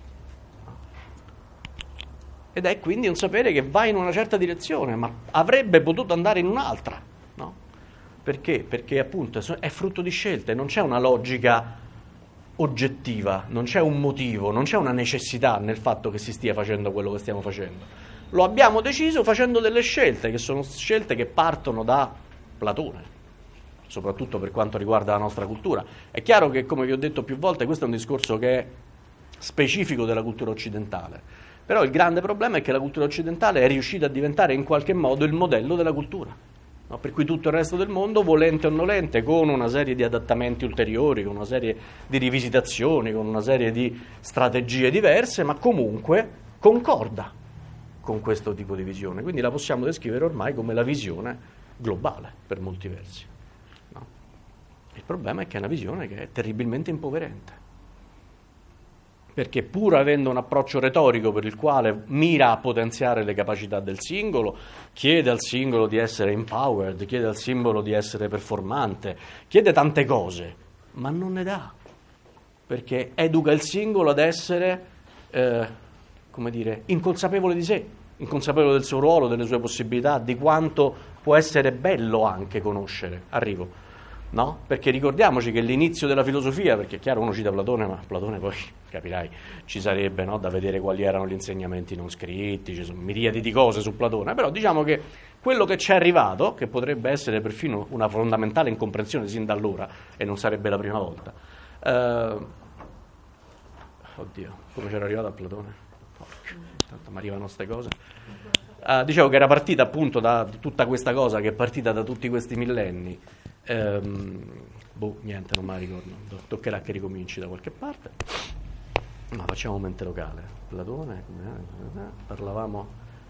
Ed è quindi un sapere che va in una certa direzione, ma avrebbe potuto andare in un'altra, no? Perché? Perché appunto è frutto di scelte, non c'è una logica oggettiva, non c'è un motivo, non c'è una necessità nel fatto che si stia facendo quello che stiamo facendo. Lo abbiamo deciso facendo delle scelte, che sono scelte che partono da Platone, soprattutto per quanto riguarda la nostra cultura. È chiaro che, come vi ho detto più volte, questo è un discorso che è specifico della cultura occidentale, però il grande problema è che la cultura occidentale è riuscita a diventare in qualche modo il modello della cultura, no? Per cui tutto il resto del mondo, volente o nolente, con una serie di adattamenti ulteriori, con una serie di rivisitazioni, con una serie di strategie diverse, ma comunque concorda con questo tipo di visione. Quindi la possiamo descrivere ormai come la visione globale, per molti versi. No? Il problema è che è una visione che è terribilmente impoverente, perché pur avendo un approccio retorico per il quale mira a potenziare le capacità del singolo, chiede al singolo di essere empowered, chiede al singolo di essere performante, chiede tante cose, ma non ne dà, perché educa il singolo ad essere, eh, come dire, inconsapevole di sé, inconsapevole del suo ruolo, delle sue possibilità, di quanto può essere bello anche conoscere. Arrivo, no? Perché ricordiamoci che l'inizio della filosofia, perché è chiaro uno cita Platone, ma Platone poi, capirai, ci sarebbe, no, da vedere quali erano gli insegnamenti non scritti, ci sono miriadi di cose su Platone, però diciamo che quello che ci è arrivato, che potrebbe essere perfino una fondamentale incomprensione sin da allora, e non sarebbe la prima volta, eh, oddio, come c'era arrivato a Platone? Tanto mi arrivano queste cose. Uh, dicevo che era partita appunto da tutta questa cosa che è partita da tutti questi millenni. Um, boh, niente, non me la ricordo. Toccherà che ricominci da qualche parte. No, facciamo un mente locale. Platone, come, eh, parlavamo.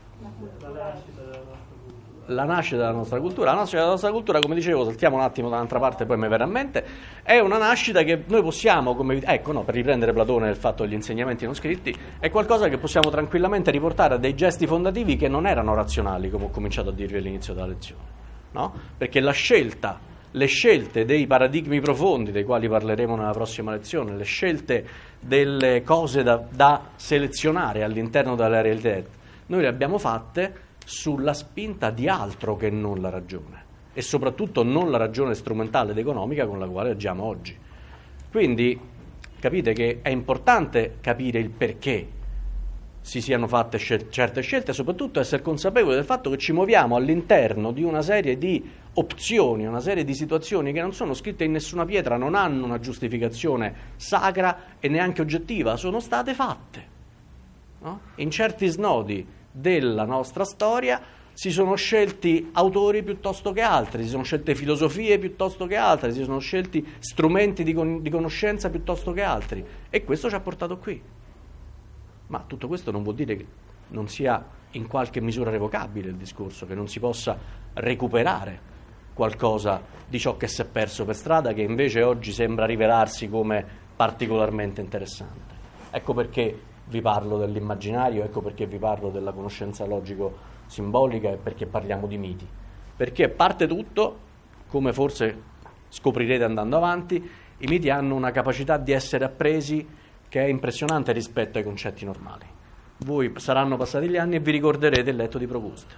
La nascita della nostra cultura. La nascita della nostra cultura, come dicevo, saltiamo un attimo dall'altra parte, poi mi verrà in mente. È una nascita che noi possiamo, come, ecco, no, per riprendere Platone nel fatto degli insegnamenti non scritti, è qualcosa che possiamo tranquillamente riportare a dei gesti fondativi che non erano razionali, come ho cominciato a dirvi all'inizio della lezione, no? Perché la scelta le scelte dei paradigmi profondi, dei quali parleremo nella prossima lezione, le scelte delle cose da, da selezionare all'interno della realtà, noi le abbiamo fatte sulla spinta di altro che non la ragione, e soprattutto non la ragione strumentale ed economica con la quale agiamo oggi. Quindi capite che è importante capire il perché si siano fatte scel- certe scelte, e soprattutto essere consapevoli del fatto che ci muoviamo all'interno di una serie di opzioni, una serie di situazioni che non sono scritte in nessuna pietra, non hanno una giustificazione sacra e neanche oggettiva, sono state fatte, no? In certi snodi della nostra storia si sono scelti autori piuttosto che altri, si sono scelte filosofie piuttosto che altre, si sono scelti strumenti di, con- di conoscenza piuttosto che altri, e questo ci ha portato qui. Ma tutto questo non vuol dire che non sia in qualche misura revocabile il discorso, che non si possa recuperare qualcosa di ciò che si è perso per strada, che invece oggi sembra rivelarsi come particolarmente interessante. Ecco perché vi parlo dell'immaginario, ecco perché vi parlo della conoscenza logico-simbolica, e perché parliamo di miti. Perché a parte tutto, come forse scoprirete andando avanti, i miti hanno una capacità di essere appresi che è impressionante rispetto ai concetti normali. Voi saranno passati gli anni e vi ricorderete il letto di Proust.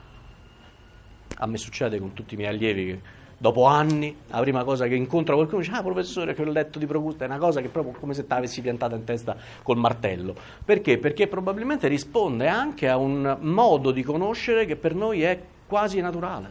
A me succede con tutti i miei allievi che dopo anni la prima cosa che incontra qualcuno dice: ah, professore, quel letto di Proust è una cosa che proprio come se te l'avessi piantata in testa col martello. Perché? Perché probabilmente risponde anche a un modo di conoscere che per noi è quasi naturale.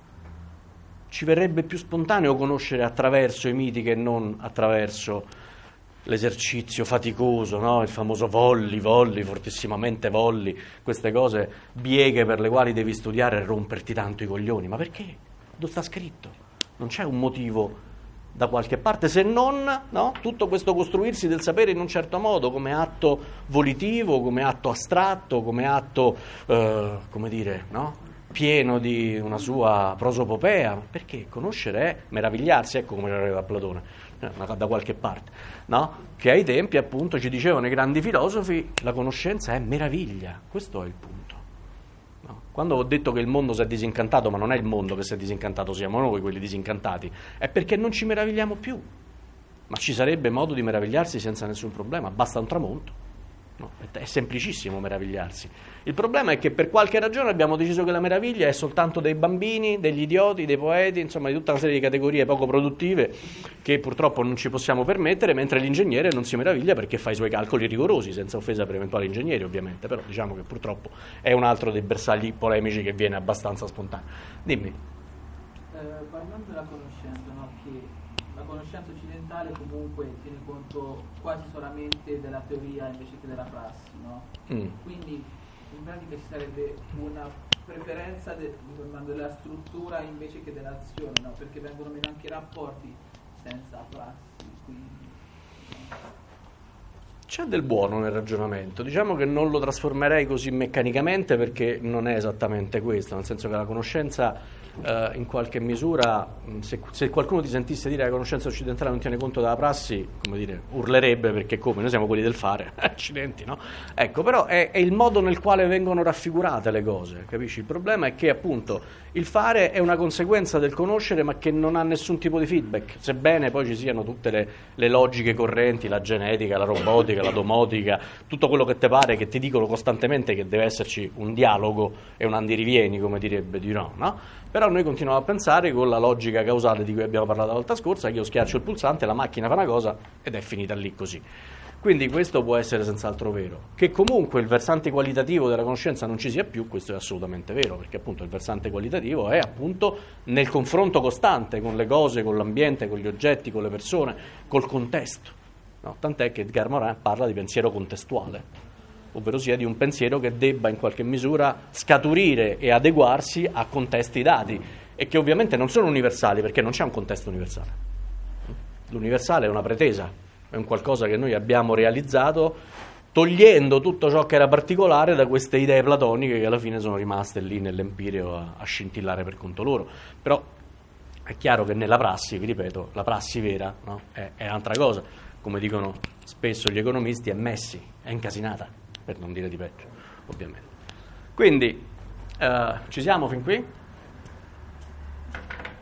Ci verrebbe più spontaneo conoscere attraverso i miti che non attraverso l'esercizio faticoso, no? Il famoso volli, volli, fortissimamente volli, queste cose bieghe per le quali devi studiare e romperti tanto i coglioni. Ma perché? Dove sta scritto? Non c'è un motivo da qualche parte, se non, no? Tutto questo costruirsi del sapere in un certo modo, come atto volitivo, come atto astratto, come atto, eh, come dire, no? Pieno di una sua prosopopea. Perché conoscere è meravigliarsi, ecco come era Platone, da qualche parte, no? Che ai tempi appunto ci dicevano i grandi filosofi: la conoscenza è meraviglia. Questo è il punto, no? Quando ho detto che il mondo si è disincantato, ma non è il mondo che si è disincantato, siamo noi quelli disincantati, è perché non ci meravigliamo più. Ma ci sarebbe modo di meravigliarsi senza nessun problema, basta un tramonto. No, è semplicissimo meravigliarsi. Il problema è che per qualche ragione abbiamo deciso che la meraviglia è soltanto dei bambini, degli idioti, dei poeti, insomma di tutta una serie di categorie poco produttive che purtroppo non ci possiamo permettere, mentre l'ingegnere non si meraviglia perché fa i suoi calcoli rigorosi, senza offesa per eventuali ingegneri ovviamente, però diciamo che purtroppo è un altro dei bersagli polemici che viene abbastanza spontaneo. Dimmi. Eh, parlando della conoscenza, no? Che la conoscenza occidentale comunque tiene conto quasi solamente della teoria invece che della prassi, no? Mm. Quindi in pratica ci sarebbe una preferenza de, della struttura invece che dell'azione, no? Perché vengono meno anche i rapporti senza prassi, quindi, no? C'è del buono nel ragionamento, diciamo che non lo trasformerei così meccanicamente, perché non è esattamente questo, nel senso che la conoscenza eh, in qualche misura, se, se qualcuno ti sentisse dire che la conoscenza occidentale non tiene conto della prassi, come dire, urlerebbe, perché come, noi siamo quelli del fare, accidenti, no? Ecco, però è, è il modo nel quale vengono raffigurate le cose, capisci? Il problema è che appunto il fare è una conseguenza del conoscere, ma che non ha nessun tipo di feedback, sebbene poi ci siano tutte le, le logiche correnti, la genetica, la robotica, la domotica, tutto quello che te pare, che ti dicono costantemente che deve esserci un dialogo e un andirivieni, come direbbe Di no, no? Però noi continuiamo a pensare con la logica causale di cui abbiamo parlato la volta scorsa, che io schiaccio il pulsante, la macchina fa una cosa ed è finita lì così. Quindi questo può essere senz'altro vero. Che comunque il versante qualitativo della conoscenza non ci sia più, questo è assolutamente vero, perché appunto il versante qualitativo è appunto nel confronto costante con le cose, con l'ambiente, con gli oggetti, con le persone, col contesto. No, tant'è che Edgar Morin parla di pensiero contestuale, ovvero sia di un pensiero che debba in qualche misura scaturire e adeguarsi a contesti dati, e che ovviamente non sono universali, perché non c'è un contesto universale. L'universale è una pretesa, è un qualcosa che noi abbiamo realizzato togliendo tutto ciò che era particolare da queste idee platoniche che alla fine sono rimaste lì nell'empireo a, a scintillare per conto loro. Però è chiaro che nella prassi, vi ripeto, la prassi vera, no? è, è un'altra cosa. Come dicono spesso gli economisti, è messi, è incasinata, per non dire di peggio, ovviamente. Quindi, eh, ci siamo fin qui?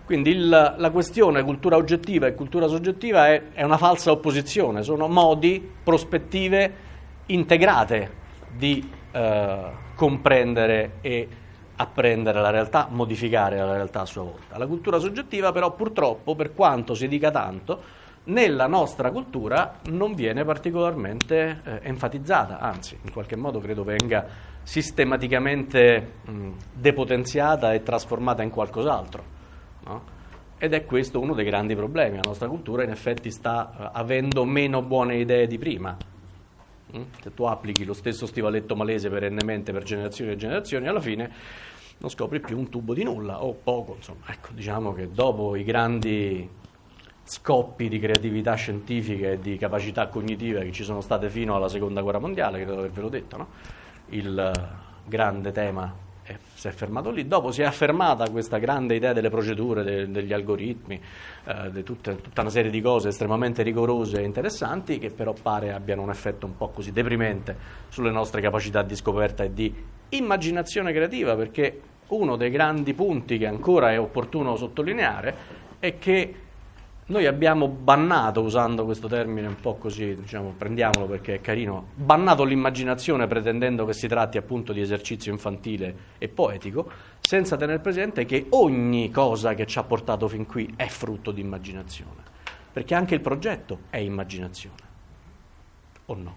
Quindi il, la questione cultura oggettiva e cultura soggettiva è, è una falsa opposizione, sono modi, prospettive integrate di eh, comprendere e apprendere la realtà, modificare la realtà a sua volta. La cultura soggettiva però purtroppo, per quanto si dica tanto, nella nostra cultura non viene particolarmente eh, enfatizzata, anzi in qualche modo credo venga sistematicamente mh, depotenziata e trasformata in qualcos'altro. No? Ed è questo uno dei grandi problemi. La nostra cultura in effetti sta uh, avendo meno buone idee di prima. Mm? Se tu applichi lo stesso stivaletto malese perennemente per generazioni e generazioni, alla fine non scopri più un tubo di nulla o poco. Insomma, ecco, diciamo che dopo i grandi scoppi di creatività scientifica e di capacità cognitiva che ci sono state fino alla seconda guerra mondiale, credo di avervelo detto, no? Il uh, grande tema si è fermato lì, dopo si è affermata questa grande idea delle procedure, de, degli algoritmi, eh, di tutte, tutta una serie di cose estremamente rigorose e interessanti che però pare abbiano un effetto un po' così deprimente sulle nostre capacità di scoperta e di immaginazione creativa, perché uno dei grandi punti che ancora è opportuno sottolineare è che noi abbiamo bannato, usando questo termine un po' così, diciamo, prendiamolo perché è carino, bannato l'immaginazione pretendendo che si tratti appunto di esercizio infantile e poetico, senza tener presente che ogni cosa che ci ha portato fin qui è frutto di immaginazione, perché anche il progetto è immaginazione, o no?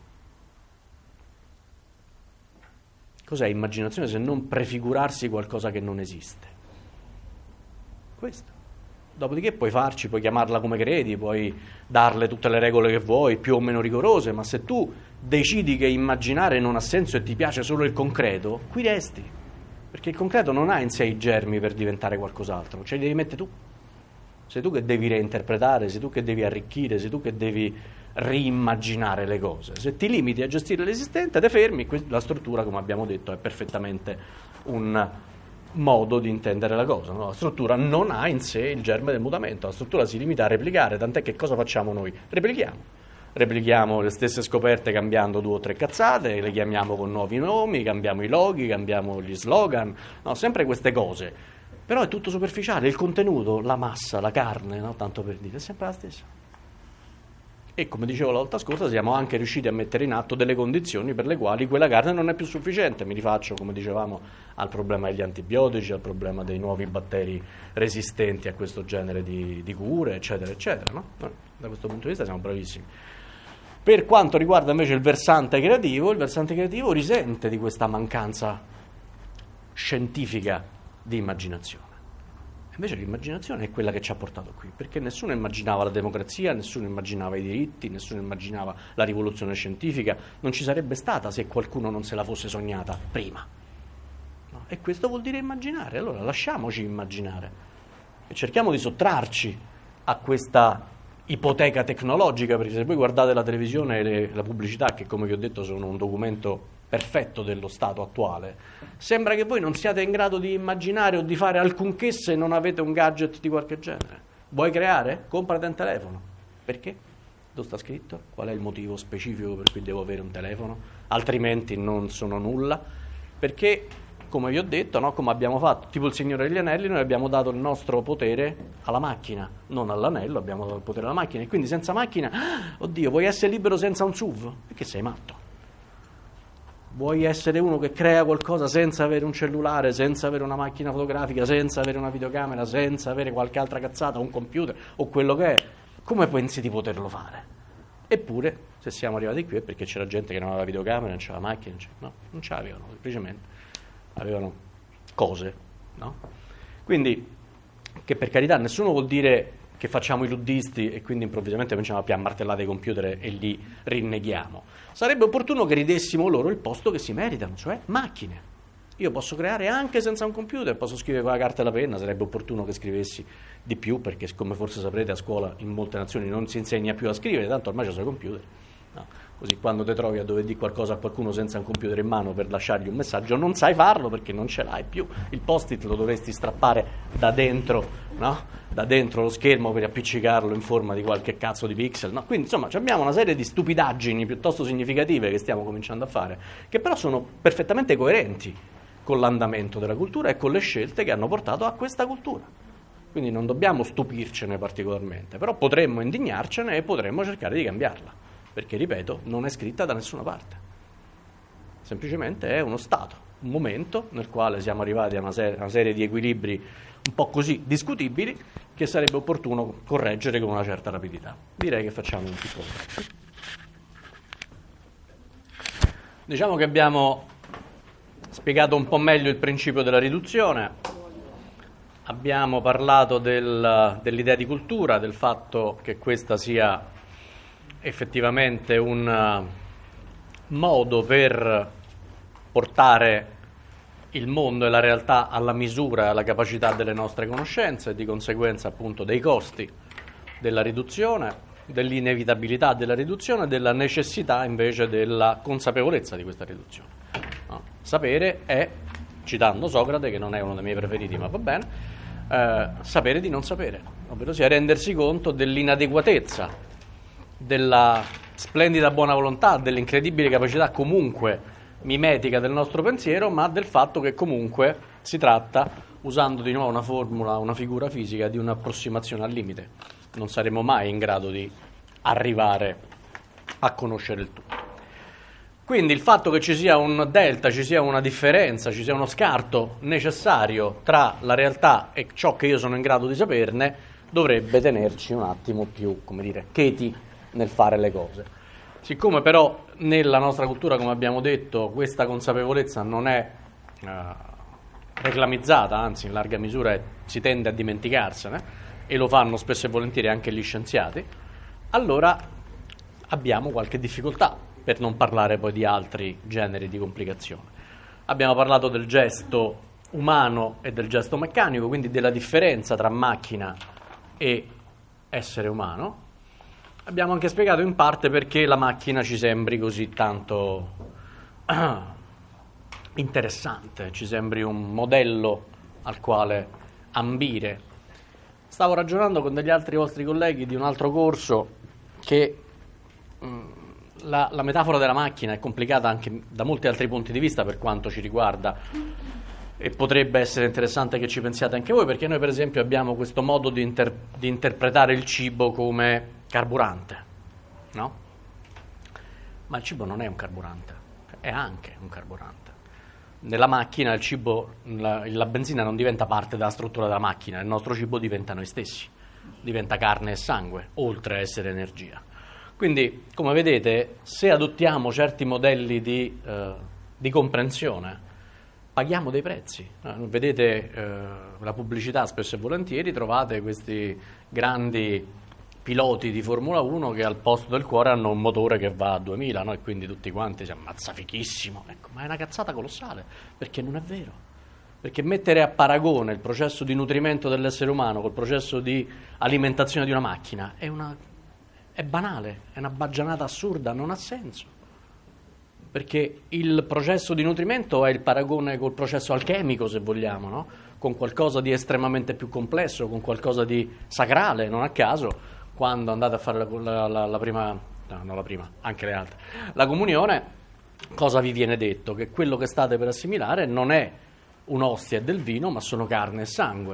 Cos'è immaginazione se non prefigurarsi qualcosa che non esiste? Questo. Dopodiché puoi farci, puoi chiamarla come credi, puoi darle tutte le regole che vuoi, più o meno rigorose, ma se tu decidi che immaginare non ha senso e ti piace solo il concreto, qui resti, perché il concreto non ha in sé i germi per diventare qualcos'altro, ce li devi mettere tu. Sei tu che devi reinterpretare, sei tu che devi arricchire, sei tu che devi riimmaginare le cose. Se ti limiti a gestire l'esistente, te fermi, la struttura, come abbiamo detto, è perfettamente un modo di intendere la cosa, no? La struttura non ha in sé il germe del mutamento, la struttura si limita a replicare, tant'è che cosa facciamo noi? Replichiamo. Replichiamo le stesse scoperte cambiando due o tre cazzate, le chiamiamo con nuovi nomi, cambiamo i loghi, cambiamo gli slogan, no? Sempre queste cose. Però è tutto superficiale, il contenuto, la massa, la carne, no? Tanto per dire, è sempre la stessa. E come dicevo la volta scorsa, siamo anche riusciti a mettere in atto delle condizioni per le quali quella carne non è più sufficiente. Mi rifaccio, come dicevamo, al problema degli antibiotici, al problema dei nuovi batteri resistenti a questo genere di, di cure, eccetera, eccetera. No? Noi, da questo punto di vista siamo bravissimi. Per quanto riguarda invece il versante creativo, il versante creativo risente di questa mancanza scientifica di immaginazione. Invece l'immaginazione è quella che ci ha portato qui, perché nessuno immaginava la democrazia, nessuno immaginava i diritti, nessuno immaginava la rivoluzione scientifica, non ci sarebbe stata se qualcuno non se la fosse sognata prima. No? E questo vuol dire immaginare, allora lasciamoci immaginare e cerchiamo di sottrarci a questa ipoteca tecnologica, perché se voi guardate la televisione e le, la pubblicità, che come vi ho detto sono un documento perfetto dello stato attuale, sembra che voi non siate in grado di immaginare o di fare alcunché se non avete un gadget di qualche genere. Vuoi creare? Comprati un telefono. Perché? Dove sta scritto? Qual è il motivo specifico per cui devo avere un telefono? Altrimenti non sono nulla. Perché, come vi ho detto, no? Come abbiamo fatto, tipo il Signore degli Anelli, noi abbiamo dato il nostro potere alla macchina, non all'anello, abbiamo dato il potere alla macchina. E quindi senza macchina, oddio, vuoi essere libero senza un S U V? Perché sei matto? Vuoi essere uno che crea qualcosa senza avere un cellulare, senza avere una macchina fotografica, senza avere una videocamera, senza avere qualche altra cazzata, un computer o quello che è? Come pensi di poterlo fare? Eppure, se siamo arrivati qui è perché c'era gente che non aveva videocamera, non c'era macchina, non c'era, no, non ce l'avevano, semplicemente avevano cose, no? Quindi, che per carità nessuno vuol dire che facciamo i luddisti e quindi improvvisamente cominciamo a martellare i computer e li rinneghiamo. Sarebbe opportuno che ridessimo loro il posto che si meritano, cioè macchine. Io posso creare anche senza un computer, posso scrivere con la carta e la penna, sarebbe opportuno che scrivessi di più, perché come forse saprete a scuola in molte nazioni non si insegna più a scrivere, tanto ormai ci sono i computer. No. Così quando ti trovi a dover dire qualcosa a qualcuno senza un computer in mano per lasciargli un messaggio, non sai farlo perché non ce l'hai più. Il post-it lo dovresti strappare da dentro, no? Da dentro lo schermo per appiccicarlo in forma di qualche cazzo di pixel, no? Quindi insomma abbiamo una serie di stupidaggini piuttosto significative che stiamo cominciando a fare, che però sono perfettamente coerenti con l'andamento della cultura e con le scelte che hanno portato a questa cultura. Quindi non dobbiamo stupircene particolarmente, però potremmo indignarcene e potremmo cercare di cambiarla, perché, ripeto, non è scritta da nessuna parte. Semplicemente è uno stato, un momento nel quale siamo arrivati a una, ser- una serie di equilibri un po' così discutibili che sarebbe opportuno correggere con una certa rapidità. Direi che facciamo un piccolo break. Diciamo che abbiamo spiegato un po' meglio il principio della riduzione, abbiamo parlato del, dell'idea di cultura, del fatto che questa sia effettivamente un modo per portare il mondo e la realtà alla misura e alla capacità delle nostre conoscenze e di conseguenza appunto dei costi della riduzione, dell'inevitabilità della riduzione e della necessità invece della consapevolezza di questa riduzione. No? Sapere è, citando Socrate, che non è uno dei miei preferiti ma va bene, eh, sapere di non sapere, ovvero sia rendersi conto dell'inadeguatezza, della splendida buona volontà, dell'incredibile capacità comunque mimetica del nostro pensiero, ma del fatto che comunque si tratta, usando di nuovo una formula, una figura fisica, di un'approssimazione al limite. Non saremo mai in grado di arrivare a conoscere il tutto. Quindi il fatto che ci sia un delta, ci sia una differenza, ci sia uno scarto necessario tra la realtà e ciò che io sono in grado di saperne, dovrebbe tenerci un attimo più, come dire, cheti nel fare le cose. Siccome però nella nostra cultura, come abbiamo detto, questa consapevolezza non è uh, reclamizzata, anzi in larga misura è, si tende a dimenticarsene, e lo fanno spesso e volentieri anche gli scienziati, allora abbiamo qualche difficoltà, per non parlare poi di altri generi di complicazione. Abbiamo parlato del gesto umano e del gesto meccanico, quindi della differenza tra macchina e essere umano. Abbiamo anche spiegato in parte perché la macchina ci sembri così tanto interessante, ci sembri un modello al quale ambire. Stavo ragionando con degli altri vostri colleghi di un altro corso che mh, la, la metafora della macchina è complicata anche da molti altri punti di vista per quanto ci riguarda, e potrebbe essere interessante che ci pensiate anche voi, perché noi per esempio abbiamo questo modo di, inter- di interpretare il cibo come carburante, no? Ma il cibo non è un carburante, è anche un carburante. Nella macchina il cibo, la, la benzina non diventa parte della struttura della macchina, il nostro cibo diventa noi stessi, diventa carne e sangue, oltre a essere energia. Quindi, come vedete, se adottiamo certi modelli di, eh, di comprensione, paghiamo dei prezzi. Vedete eh, la pubblicità spesso e volentieri, trovate questi grandi piloti di Formula uno che al posto del cuore hanno un motore che va a duemila, no? E quindi tutti quanti si ammazza fichissimo. Ecco, ma è una cazzata colossale, perché non è vero. Perché mettere a paragone il processo di nutrimento dell'essere umano col processo di alimentazione di una macchina è, una, è banale, è una baggianata assurda, non ha senso. Perché il processo di nutrimento è il paragone col processo alchemico, se vogliamo, no? Con qualcosa di estremamente più complesso, con qualcosa di sacrale, non a caso. Quando andate a fare la, la, la, la prima, no, non la prima, anche le altre, la comunione, cosa vi viene detto? Che quello che state per assimilare non è un'ostia e del vino, ma sono carne e sangue.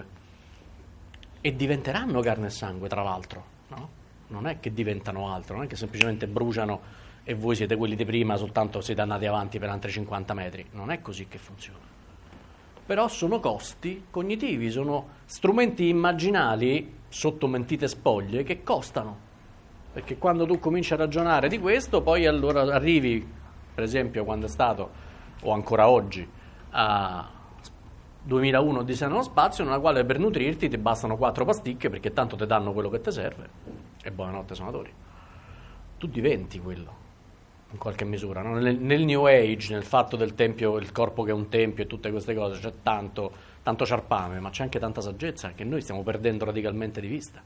E diventeranno carne e sangue, tra l'altro, no? Non è che diventano altro, non è che semplicemente bruciano e voi siete quelli di prima, soltanto siete andati avanti per altri cinquanta metri. Non è così che funziona. Però sono costi cognitivi, sono strumenti immaginali sotto mentite spoglie che costano, perché quando tu cominci a ragionare di questo, poi allora arrivi, per esempio quando è stato, o ancora oggi, a duemilauno Odissea nello spazio, nella quale per nutrirti ti bastano quattro pasticche, perché tanto ti danno quello che ti serve, e buonanotte suonatori. Tu diventi quello, in qualche misura, no? nel, nel New Age, nel fatto del tempio, il corpo che è un tempio e tutte queste cose, c'è tanto, tanto ciarpame, ma c'è anche tanta saggezza che noi stiamo perdendo radicalmente di vista,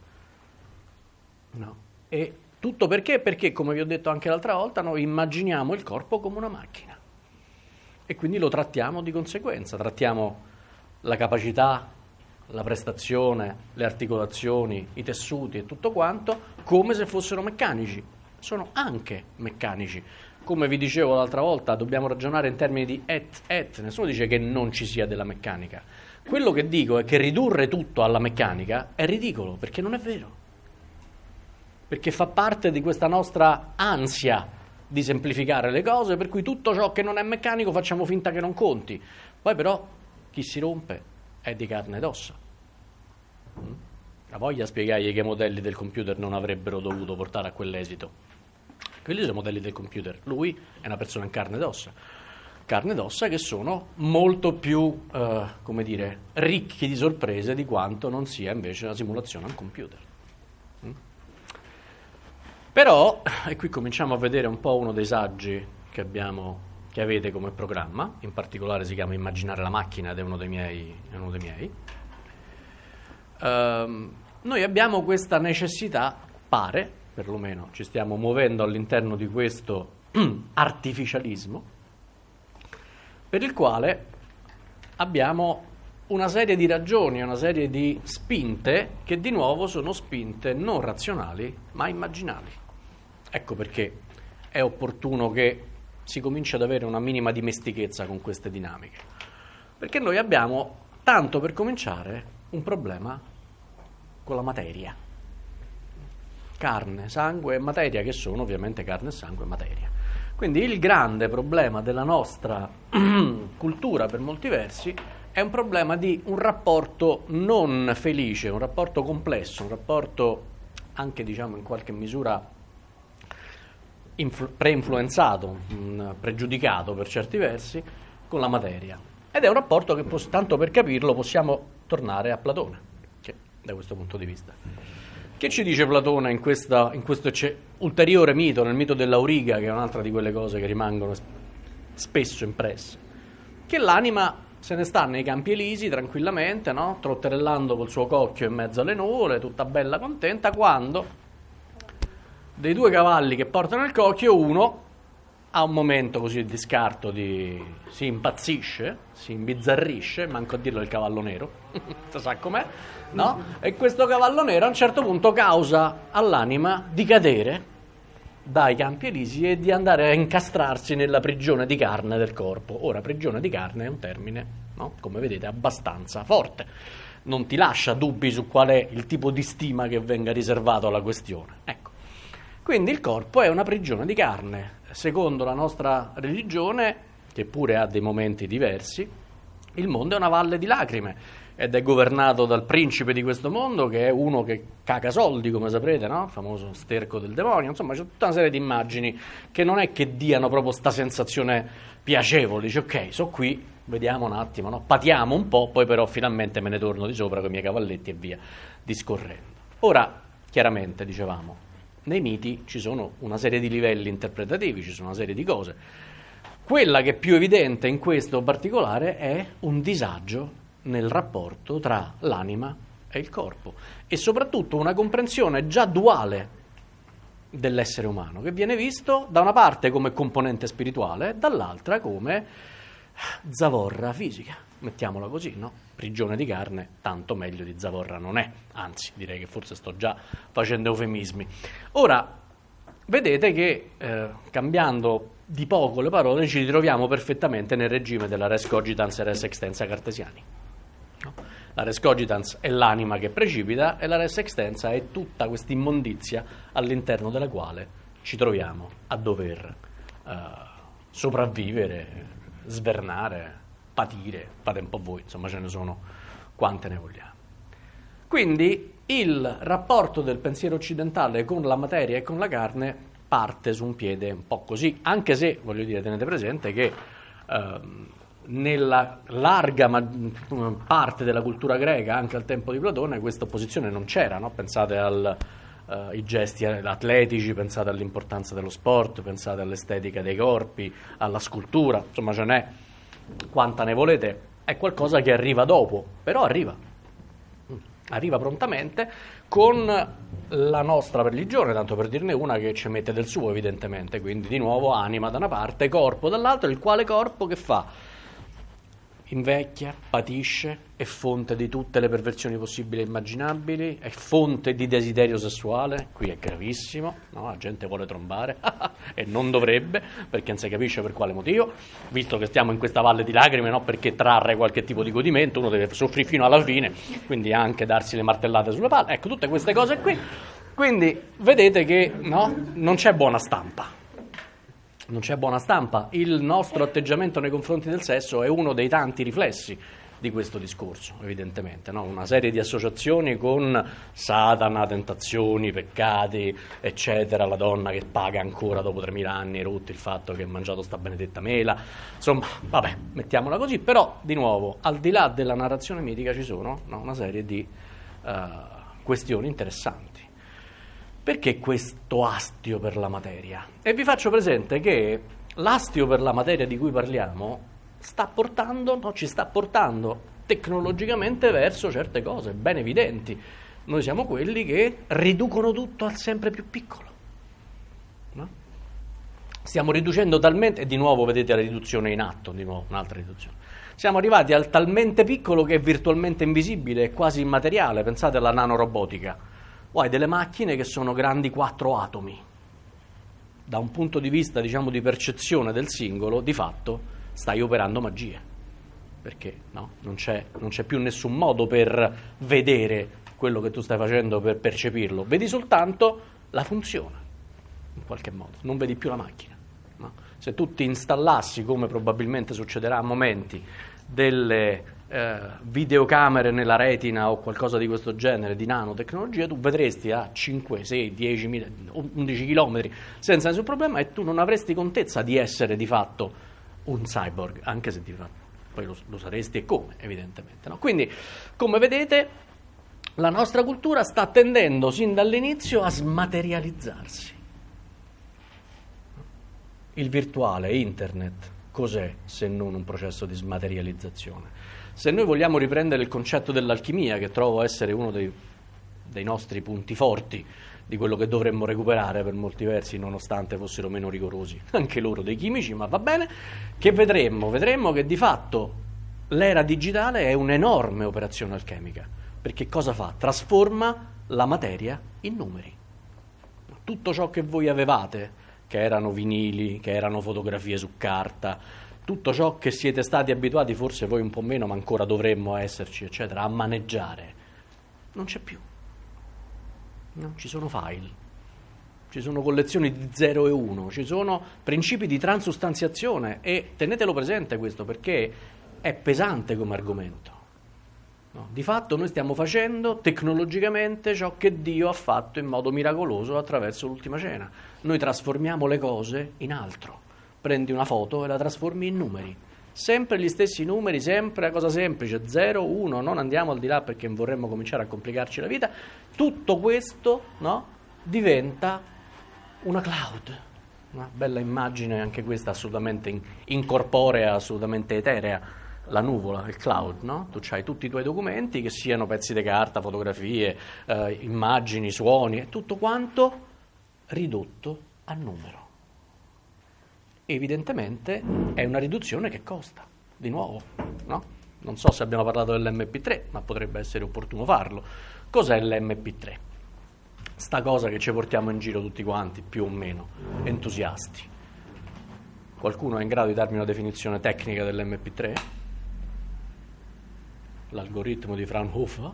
no? E tutto perché? Perché, come vi ho detto anche l'altra volta, noi immaginiamo il corpo come una macchina e quindi lo trattiamo di conseguenza, trattiamo la capacità, la prestazione, le articolazioni, i tessuti e tutto quanto come se fossero meccanici. Sono anche meccanici. Come vi dicevo l'altra volta, dobbiamo ragionare in termini di et et. Nessuno dice che non ci sia della meccanica, Quello che dico è che ridurre tutto alla meccanica è ridicolo, perché non è vero. Perché fa parte di questa nostra ansia di semplificare le cose, per cui tutto ciò che non è meccanico facciamo finta che non conti. Poi però chi si rompe è di carne ed ossa. La voglia spiegargli che i modelli del computer non avrebbero dovuto portare a quell'esito. Quelli sono i modelli del computer. Lui è una persona in carne ed ossa. Carne ed ossa che sono molto più, eh, come dire, ricchi di sorprese di quanto non sia invece una simulazione a un computer. Mm? Però, e qui cominciamo a vedere un po' uno dei saggi che abbiamo, che avete come programma, in particolare si chiama Immaginare la macchina ed è uno dei miei. È uno dei miei. Uh, noi abbiamo questa necessità, pare, perlomeno ci stiamo muovendo all'interno di questo artificialismo, per il quale abbiamo una serie di ragioni, una serie di spinte che di nuovo sono spinte non razionali ma immaginali. Ecco perché è opportuno che si cominci ad avere una minima dimestichezza con queste dinamiche, perché noi abbiamo, tanto per cominciare, un problema con la materia. Carne, sangue e materia, che sono ovviamente carne, sangue e materia. Quindi il grande problema della nostra cultura, per molti versi, è un problema di un rapporto non felice, un rapporto complesso, un rapporto anche, diciamo, in qualche misura influ- pre-influenzato, mh, pregiudicato per certi versi, con la materia. Ed è un rapporto che, poss- tanto per capirlo, possiamo tornare a Platone, che, da questo punto di vista. Che ci dice Platone in, questa, in questo c- ulteriore mito, nel mito dell'auriga, che è un'altra di quelle cose che rimangono sp- spesso impresse? Che l'anima se ne sta nei campi elisi tranquillamente, no? Trotterellando col suo cocchio in mezzo alle nuvole, tutta bella contenta, quando dei due cavalli che portano il cocchio, uno ha un momento così di scarto, di, si impazzisce, si imbizzarrisce, manco a dirlo il cavallo nero, si sa com'è, no? E questo cavallo nero a un certo punto causa all'anima di cadere dai campi elisi e di andare a incastrarsi nella prigione di carne del corpo. Ora, prigione di carne è un termine, no? Come vedete, abbastanza forte. Non ti lascia dubbi su qual è il tipo di stima che venga riservato alla questione. Ecco. Quindi il corpo è una prigione di carne. Secondo la nostra religione, che pure ha dei momenti diversi, il mondo è una valle di lacrime ed è governato dal principe di questo mondo, che è uno che caga soldi, come saprete, no? Il famoso sterco del demonio. Insomma, c'è tutta una serie di immagini che non è che diano proprio sta sensazione piacevole. Dici, ok, so qui, vediamo un attimo, no? Patiamo un po', poi però finalmente me ne torno di sopra con i miei cavalletti e via discorrendo. Ora, chiaramente, dicevamo, nei miti ci sono una serie di livelli interpretativi, ci sono una serie di cose. Quella che è più evidente in questo particolare è un disagio nel rapporto tra l'anima e il corpo e soprattutto una comprensione già duale dell'essere umano, che viene visto da una parte come componente spirituale, dall'altra come zavorra fisica, mettiamola così, no? Prigione di carne, tanto meglio di zavorra non è, anzi direi che forse sto già facendo eufemismi. Ora, vedete che eh, cambiando di poco le parole ci ritroviamo perfettamente nel regime della res cogitans e res extensa cartesiani. No? La res cogitans è l'anima che precipita e la res extensa è tutta questa immondizia all'interno della quale ci troviamo a dover eh, sopravvivere, svernare, patire, fate un po' voi, insomma ce ne sono quante ne vogliamo. Quindi il rapporto del pensiero occidentale con la materia e con la carne parte su un piede un po' così, anche se, voglio dire, tenete presente che eh, nella larga ma- parte della cultura greca, anche al tempo di Platone, questa opposizione non c'era, no? Pensate al Uh, i gesti atletici, pensate all'importanza dello sport, pensate all'estetica dei corpi, alla scultura, insomma ce n'è quanta ne volete, è qualcosa che arriva dopo, però arriva, arriva prontamente con la nostra religione, tanto per dirne una che ci mette del suo evidentemente, quindi di nuovo anima da una parte, corpo dall'altra, il quale corpo che fa? invecchia, patisce, è fonte di tutte le perversioni possibili e immaginabili, è fonte di desiderio sessuale, qui è gravissimo, no? La gente vuole trombare e non dovrebbe, perché non si capisce per quale motivo, visto che stiamo in questa valle di lacrime, no? Perché trarre qualche tipo di godimento, uno deve soffrire fino alla fine, quindi anche darsi le martellate sulle palle, ecco, tutte queste cose qui. Quindi vedete che no? Non c'è buona stampa. Non c'è buona stampa, il nostro atteggiamento nei confronti del sesso è uno dei tanti riflessi di questo discorso, evidentemente, no? Una serie di associazioni con Satana, tentazioni, peccati, eccetera, la donna che paga ancora dopo tremila anni rotti il fatto che ha mangiato sta benedetta mela, insomma, vabbè, mettiamola così, però, di nuovo, al di là della narrazione mitica ci sono no? una serie di uh, questioni interessanti. Perché questo astio per la materia? E vi faccio presente che l'astio per la materia di cui parliamo sta portando, no, ci sta portando tecnologicamente verso certe cose ben evidenti. Noi siamo quelli che riducono tutto al sempre più piccolo. No? Stiamo riducendo talmente, e di nuovo vedete la riduzione in atto, di nuovo un'altra riduzione. Siamo arrivati al talmente piccolo che è virtualmente invisibile, è quasi immateriale. Pensate alla nanorobotica. O hai delle macchine che sono grandi quattro atomi. Da un punto di vista, diciamo, di percezione del singolo, di fatto stai operando magie. Perché no? non, c'è, non c'è più nessun modo per vedere quello che tu stai facendo, per percepirlo. Vedi soltanto la funzione, in qualche modo. Non vedi più la macchina. No? Se tu ti installassi, come probabilmente succederà a momenti, delle eh, videocamere nella retina o qualcosa di questo genere, di nanotecnologia, tu vedresti a cinque, sei, dieci, undici chilometri senza nessun problema e tu non avresti contezza di essere di fatto un cyborg, anche se di fatto poi lo, lo saresti e come, evidentemente. No? Quindi, come vedete, la nostra cultura sta tendendo sin dall'inizio a smaterializzarsi. Il virtuale, internet, cos'è se non un processo di smaterializzazione? Se noi vogliamo riprendere il concetto dell'alchimia, che trovo essere uno dei, dei nostri punti forti, di quello che dovremmo recuperare per molti versi, nonostante fossero meno rigorosi anche loro dei chimici, ma va bene, che vedremmo? Vedremmo che di fatto l'era digitale è un'enorme operazione alchemica, perché cosa fa? Trasforma la materia in numeri. Tutto ciò che voi avevate, che erano vinili, che erano fotografie su carta, tutto ciò che siete stati abituati, forse voi un po' meno, ma ancora dovremmo esserci, eccetera, a maneggiare, non c'è più. No, ci sono file, ci sono collezioni di zero e uno, ci sono principi di transustanziazione e tenetelo presente questo perché è pesante come argomento. No, di fatto noi stiamo facendo tecnologicamente ciò che Dio ha fatto in modo miracoloso attraverso l'ultima cena. Noi trasformiamo le cose in altro. Prendi una foto e la trasformi in numeri. Sempre gli stessi numeri, sempre una cosa semplice, zero, uno, non andiamo al di là perché vorremmo cominciare a complicarci la vita. Tutto questo, no, diventa una cloud. Una bella immagine, anche questa assolutamente incorporea, assolutamente eterea. La nuvola, il cloud, no? Tu c'hai tutti i tuoi documenti, che siano pezzi di carta, fotografie, eh, immagini, suoni, tutto quanto ridotto a numero. Evidentemente è una riduzione che costa, di nuovo, no? Non so se abbiamo parlato dell'emme pi tre, ma potrebbe essere opportuno farlo. Cos'è l'emme pi tre? Sta cosa che ci portiamo in giro tutti quanti, più o meno, entusiasti. Qualcuno è in grado di darmi una definizione tecnica dell'emme pi tre? L'algoritmo di Fraunhofer?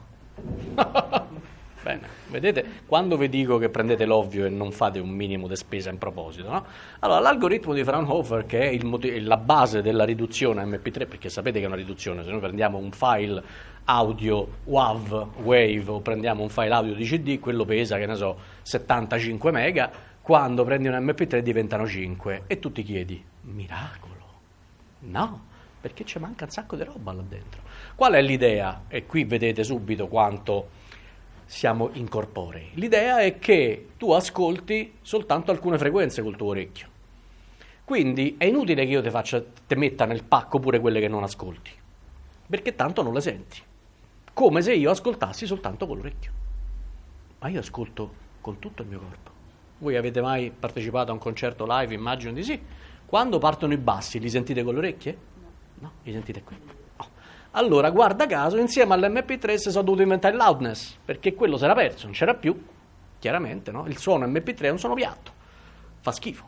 Bene, vedete, quando vi dico che prendete l'ovvio e non fate un minimo di spesa in proposito, no? Allora, l'algoritmo di Fraunhofer, che è il motiv- la base della riduzione emme pi tre, perché sapete che è una riduzione, se noi prendiamo un file audio W A V, Wave, o prendiamo un file audio di C D, quello pesa, che ne so, settantacinque mega, quando prendi un emme pi tre diventano cinque, e tu ti chiedi, miracolo? No, perché ci manca un sacco di roba là dentro. Qual è l'idea? E qui vedete subito quanto siamo incorporei. L'idea è che tu ascolti soltanto alcune frequenze col tuo orecchio. Quindi è inutile che io ti faccia, te metta nel pacco pure quelle che non ascolti, perché tanto non le senti. Come se io ascoltassi soltanto con l'orecchio. Ma io ascolto con tutto il mio corpo. Voi avete mai partecipato a un concerto live? Immagino di sì. Quando partono i bassi, li sentite con le orecchie? No, li sentite qui. Oh. allora guarda caso insieme all'emme pi tre si sono dovuto inventare il loudness, perché quello si era perso, non c'era più, chiaramente, no? Il suono emme pi tre è un suono piatto, fa schifo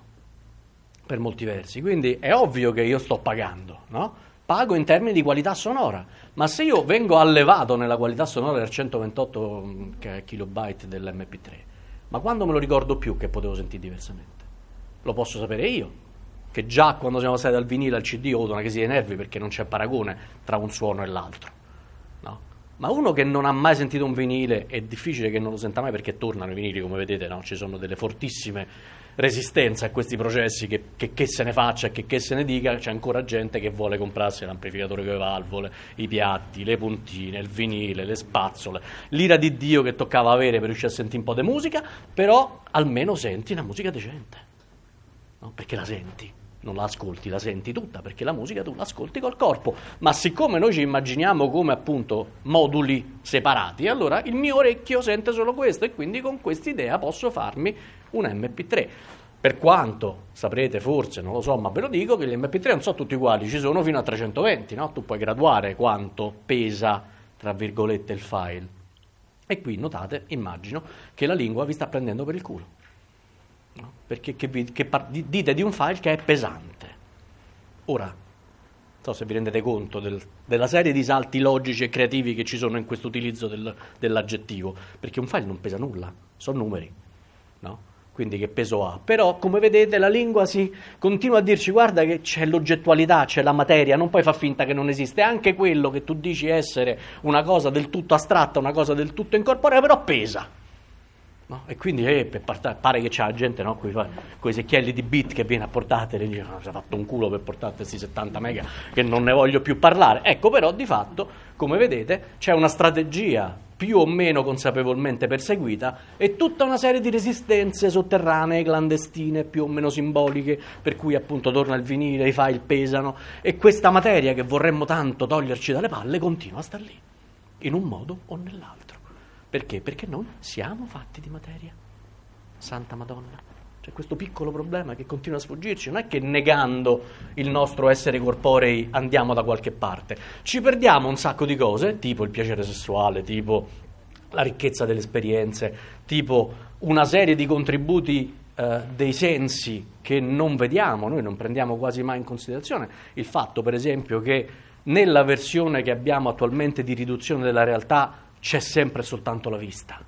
per molti versi, quindi è ovvio che io sto pagando, no? Pago in termini di qualità sonora, ma se io vengo allevato nella qualità sonora del centoventotto kilobyte dell'emme pi tre, ma quando me lo ricordo più che potevo sentire diversamente? Lo posso sapere io, che già quando siamo passati dal vinile al ci di ho avuto una crisi dei nervi perché non c'è paragone tra un suono e l'altro, no? Ma uno che non ha mai sentito un vinile è difficile che non lo senta mai, perché tornano i vinili, come vedete, no? Ci sono delle fortissime resistenze a questi processi, che, che, che se ne faccia e che, che se ne dica, c'è ancora gente che vuole comprarsi l'amplificatore con le valvole, i piatti, le puntine, il vinile, le spazzole, l'ira di Dio che toccava avere per riuscire a sentire un po' di musica, però almeno senti una musica decente, no? Perché la senti. Non la ascolti, la senti tutta, perché la musica tu l'ascolti col corpo, ma siccome noi ci immaginiamo come appunto moduli separati, allora il mio orecchio sente solo questo e quindi con quest'idea posso farmi un emme pi tre. Per quanto saprete forse, non lo so, ma ve lo dico, che gli emme pi tre non sono tutti uguali, ci sono fino a trecentoventi, no? Tu puoi graduare quanto pesa, tra virgolette, il file. E qui notate, immagino, che la lingua vi sta prendendo per il culo. No? Perché che vi, che par- dite di un file che è pesante. Ora, non so se vi rendete conto del, della serie di salti logici e creativi che ci sono in questo utilizzo del, dell'aggettivo, perché un file non pesa nulla, sono numeri, no? Quindi che peso ha? Però, come vedete, la lingua si continua a dirci: guarda che c'è l'oggettualità, c'è la materia, non puoi far finta che non esiste. Anche quello che tu dici essere una cosa del tutto astratta, una cosa del tutto incorporea, però pesa. No? E quindi eh, per part- pare che c'è la gente, no, con i secchielli di bit che viene a portare, e dice: no, si è fatto un culo per portare questi settanta mega che non ne voglio più parlare. Ecco, però di fatto, come vedete, c'è una strategia più o meno consapevolmente perseguita e tutta una serie di resistenze sotterranee, clandestine, più o meno simboliche, per cui appunto torna il vinile, i file pesano, e questa materia che vorremmo tanto toglierci dalle palle continua a star lì, in un modo o nell'altro. Perché? Perché noi siamo fatti di materia. Santa Madonna. C'è questo piccolo problema che continua a sfuggirci. Non è che negando il nostro essere corporei andiamo da qualche parte. Ci perdiamo un sacco di cose, tipo il piacere sessuale, tipo la ricchezza delle esperienze, tipo una serie di contributi eh, dei sensi che non vediamo, noi non prendiamo quasi mai in considerazione. Il fatto, per esempio, che nella versione che abbiamo attualmente di riduzione della realtà c'è sempre soltanto la vista,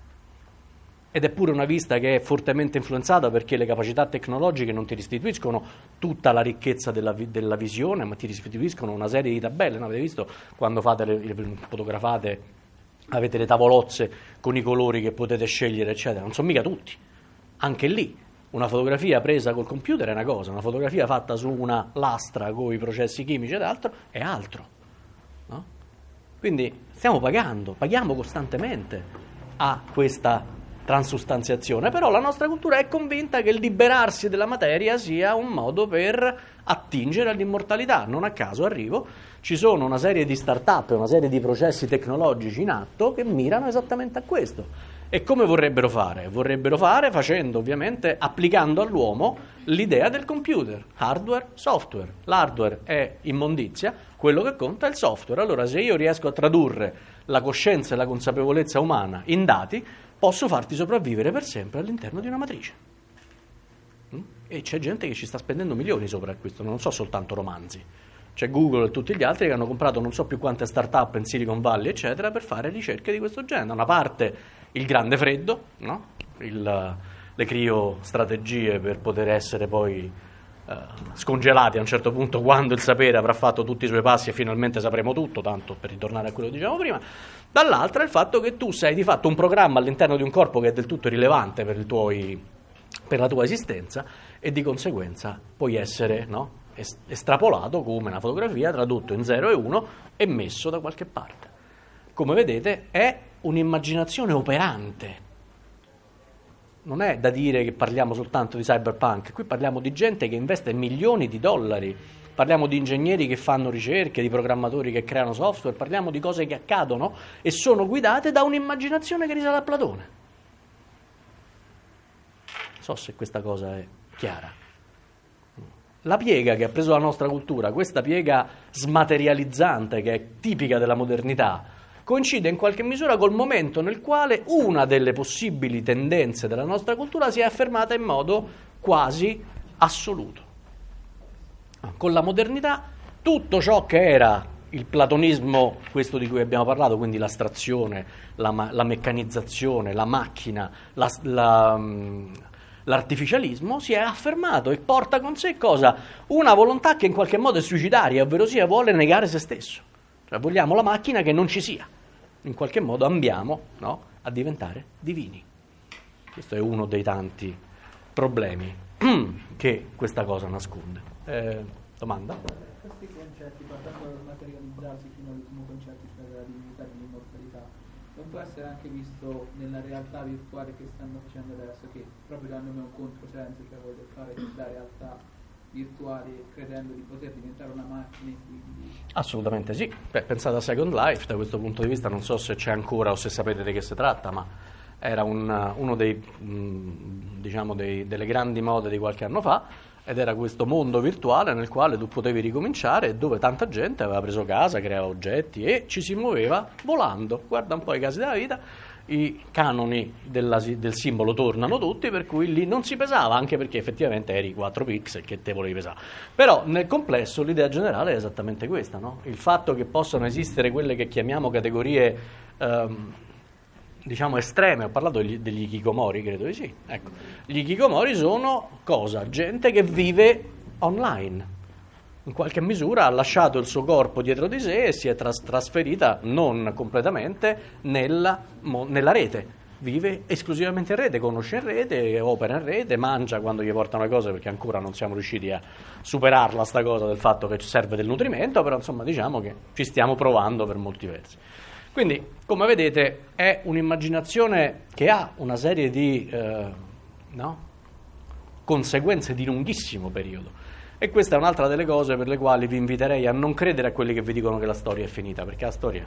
ed è pure una vista che è fortemente influenzata perché le capacità tecnologiche non ti restituiscono tutta la ricchezza della, della visione, ma ti restituiscono una serie di tabelle. No, avete visto quando fate le, le fotografate, avete le tavolozze con i colori che potete scegliere, eccetera. Non sono mica tutti. Anche lì una fotografia presa col computer è una cosa, una fotografia fatta su una lastra con i processi chimici ed altro è altro, no? Quindi stiamo pagando, paghiamo costantemente a questa transustanziazione, però la nostra cultura è convinta che il liberarsi della materia sia un modo per attingere all'immortalità. Non a caso, arrivo, ci sono una serie di start-up, una serie di processi tecnologici in atto che mirano esattamente a questo. E come vorrebbero fare? Vorrebbero fare facendo, ovviamente, applicando all'uomo l'idea del computer, hardware, software. L'hardware è immondizia, quello che conta è il software. Allora, se io riesco a tradurre la coscienza e la consapevolezza umana in dati, posso farti sopravvivere per sempre all'interno di una matrice. E c'è gente che ci sta spendendo milioni sopra questo, non so soltanto romanzi. C'è Google e tutti gli altri che hanno comprato non so più quante start-up in Silicon Valley, eccetera, per fare ricerche di questo genere. Da una parte il grande freddo, no? il, le criostrategie per poter essere poi eh, scongelati a un certo punto, quando il sapere avrà fatto tutti i suoi passi e finalmente sapremo tutto, tanto per ritornare a quello che dicevamo prima. Dall'altra il fatto che tu sei di fatto un programma all'interno di un corpo che è del tutto irrilevante per, il tuoi, per la tua esistenza, e di conseguenza puoi essere, no, estrapolato come una fotografia, tradotto in zero e uno e messo da qualche parte. Come vedete è un'immaginazione operante. Non è da dire che parliamo soltanto di cyberpunk, qui parliamo di gente che investe milioni di dollari, parliamo di ingegneri che fanno ricerche, di programmatori che creano software, parliamo di cose che accadono e sono guidate da un'immaginazione che risale a Platone. Non so se questa cosa è chiara. la piega che ha preso la nostra cultura, questa piega smaterializzante che è tipica della modernità, coincide in qualche misura col momento nel quale una delle possibili tendenze della nostra cultura si è affermata in modo quasi assoluto. Con la modernità tutto ciò che era il platonismo, questo di cui abbiamo parlato, quindi l'astrazione, la, ma- la meccanizzazione, la macchina, la, la, l'artificialismo, si è affermato e porta con sé cosa? Una volontà che in qualche modo è suicidaria, ovvero sia vuole negare se stesso. Cioè vogliamo la macchina che non ci sia. In qualche modo ambiamo, no, a diventare divini. Questo è uno dei tanti problemi che questa cosa nasconde. Eh, domanda? Questi concetti, partendo dal materializzarsi fino ai concetti della divinità e dell'immortalità, non può essere anche visto nella realtà virtuale che stanno facendo adesso, che proprio danno un controsenso, cioè voglio fare la realtà virtuale credendo di poter diventare una macchina, quindi... Assolutamente sì. Beh, pensate a Second Life, da questo punto di vista non so se c'è ancora o se sapete di che si tratta, ma era un, uno dei, mh, diciamo dei, delle grandi mode di qualche anno fa, ed era questo mondo virtuale nel quale tu potevi ricominciare e dove tanta gente aveva preso casa, creava oggetti e ci si muoveva volando. Guarda un po' i casi della vita, i canoni della, del simbolo tornano tutti, per cui lì non si pesava, anche perché effettivamente eri quattro pixel che te volevi pesare. Però nel complesso l'idea generale è esattamente questa, no? Il fatto che possano esistere quelle che chiamiamo categorie ehm, diciamo estreme. Ho parlato degli, degli hikikomori, credo di sì. Ecco, gli hikikomori sono cosa? Gente che vive online. In qualche misura ha lasciato il suo corpo dietro di sé e si è tras- trasferita non completamente nella, mo, nella rete. Vive esclusivamente in rete, conosce in rete, opera in rete, mangia quando gli portano le cose, perché ancora non siamo riusciti a superarla sta cosa del fatto che ci serve del nutrimento, però insomma diciamo che ci stiamo provando per molti versi. Quindi, come vedete, è un'immaginazione che ha una serie di eh, no? conseguenze di lunghissimo periodo. E questa è un'altra delle cose per le quali vi inviterei a non credere a quelli che vi dicono che la storia è finita, perché la storia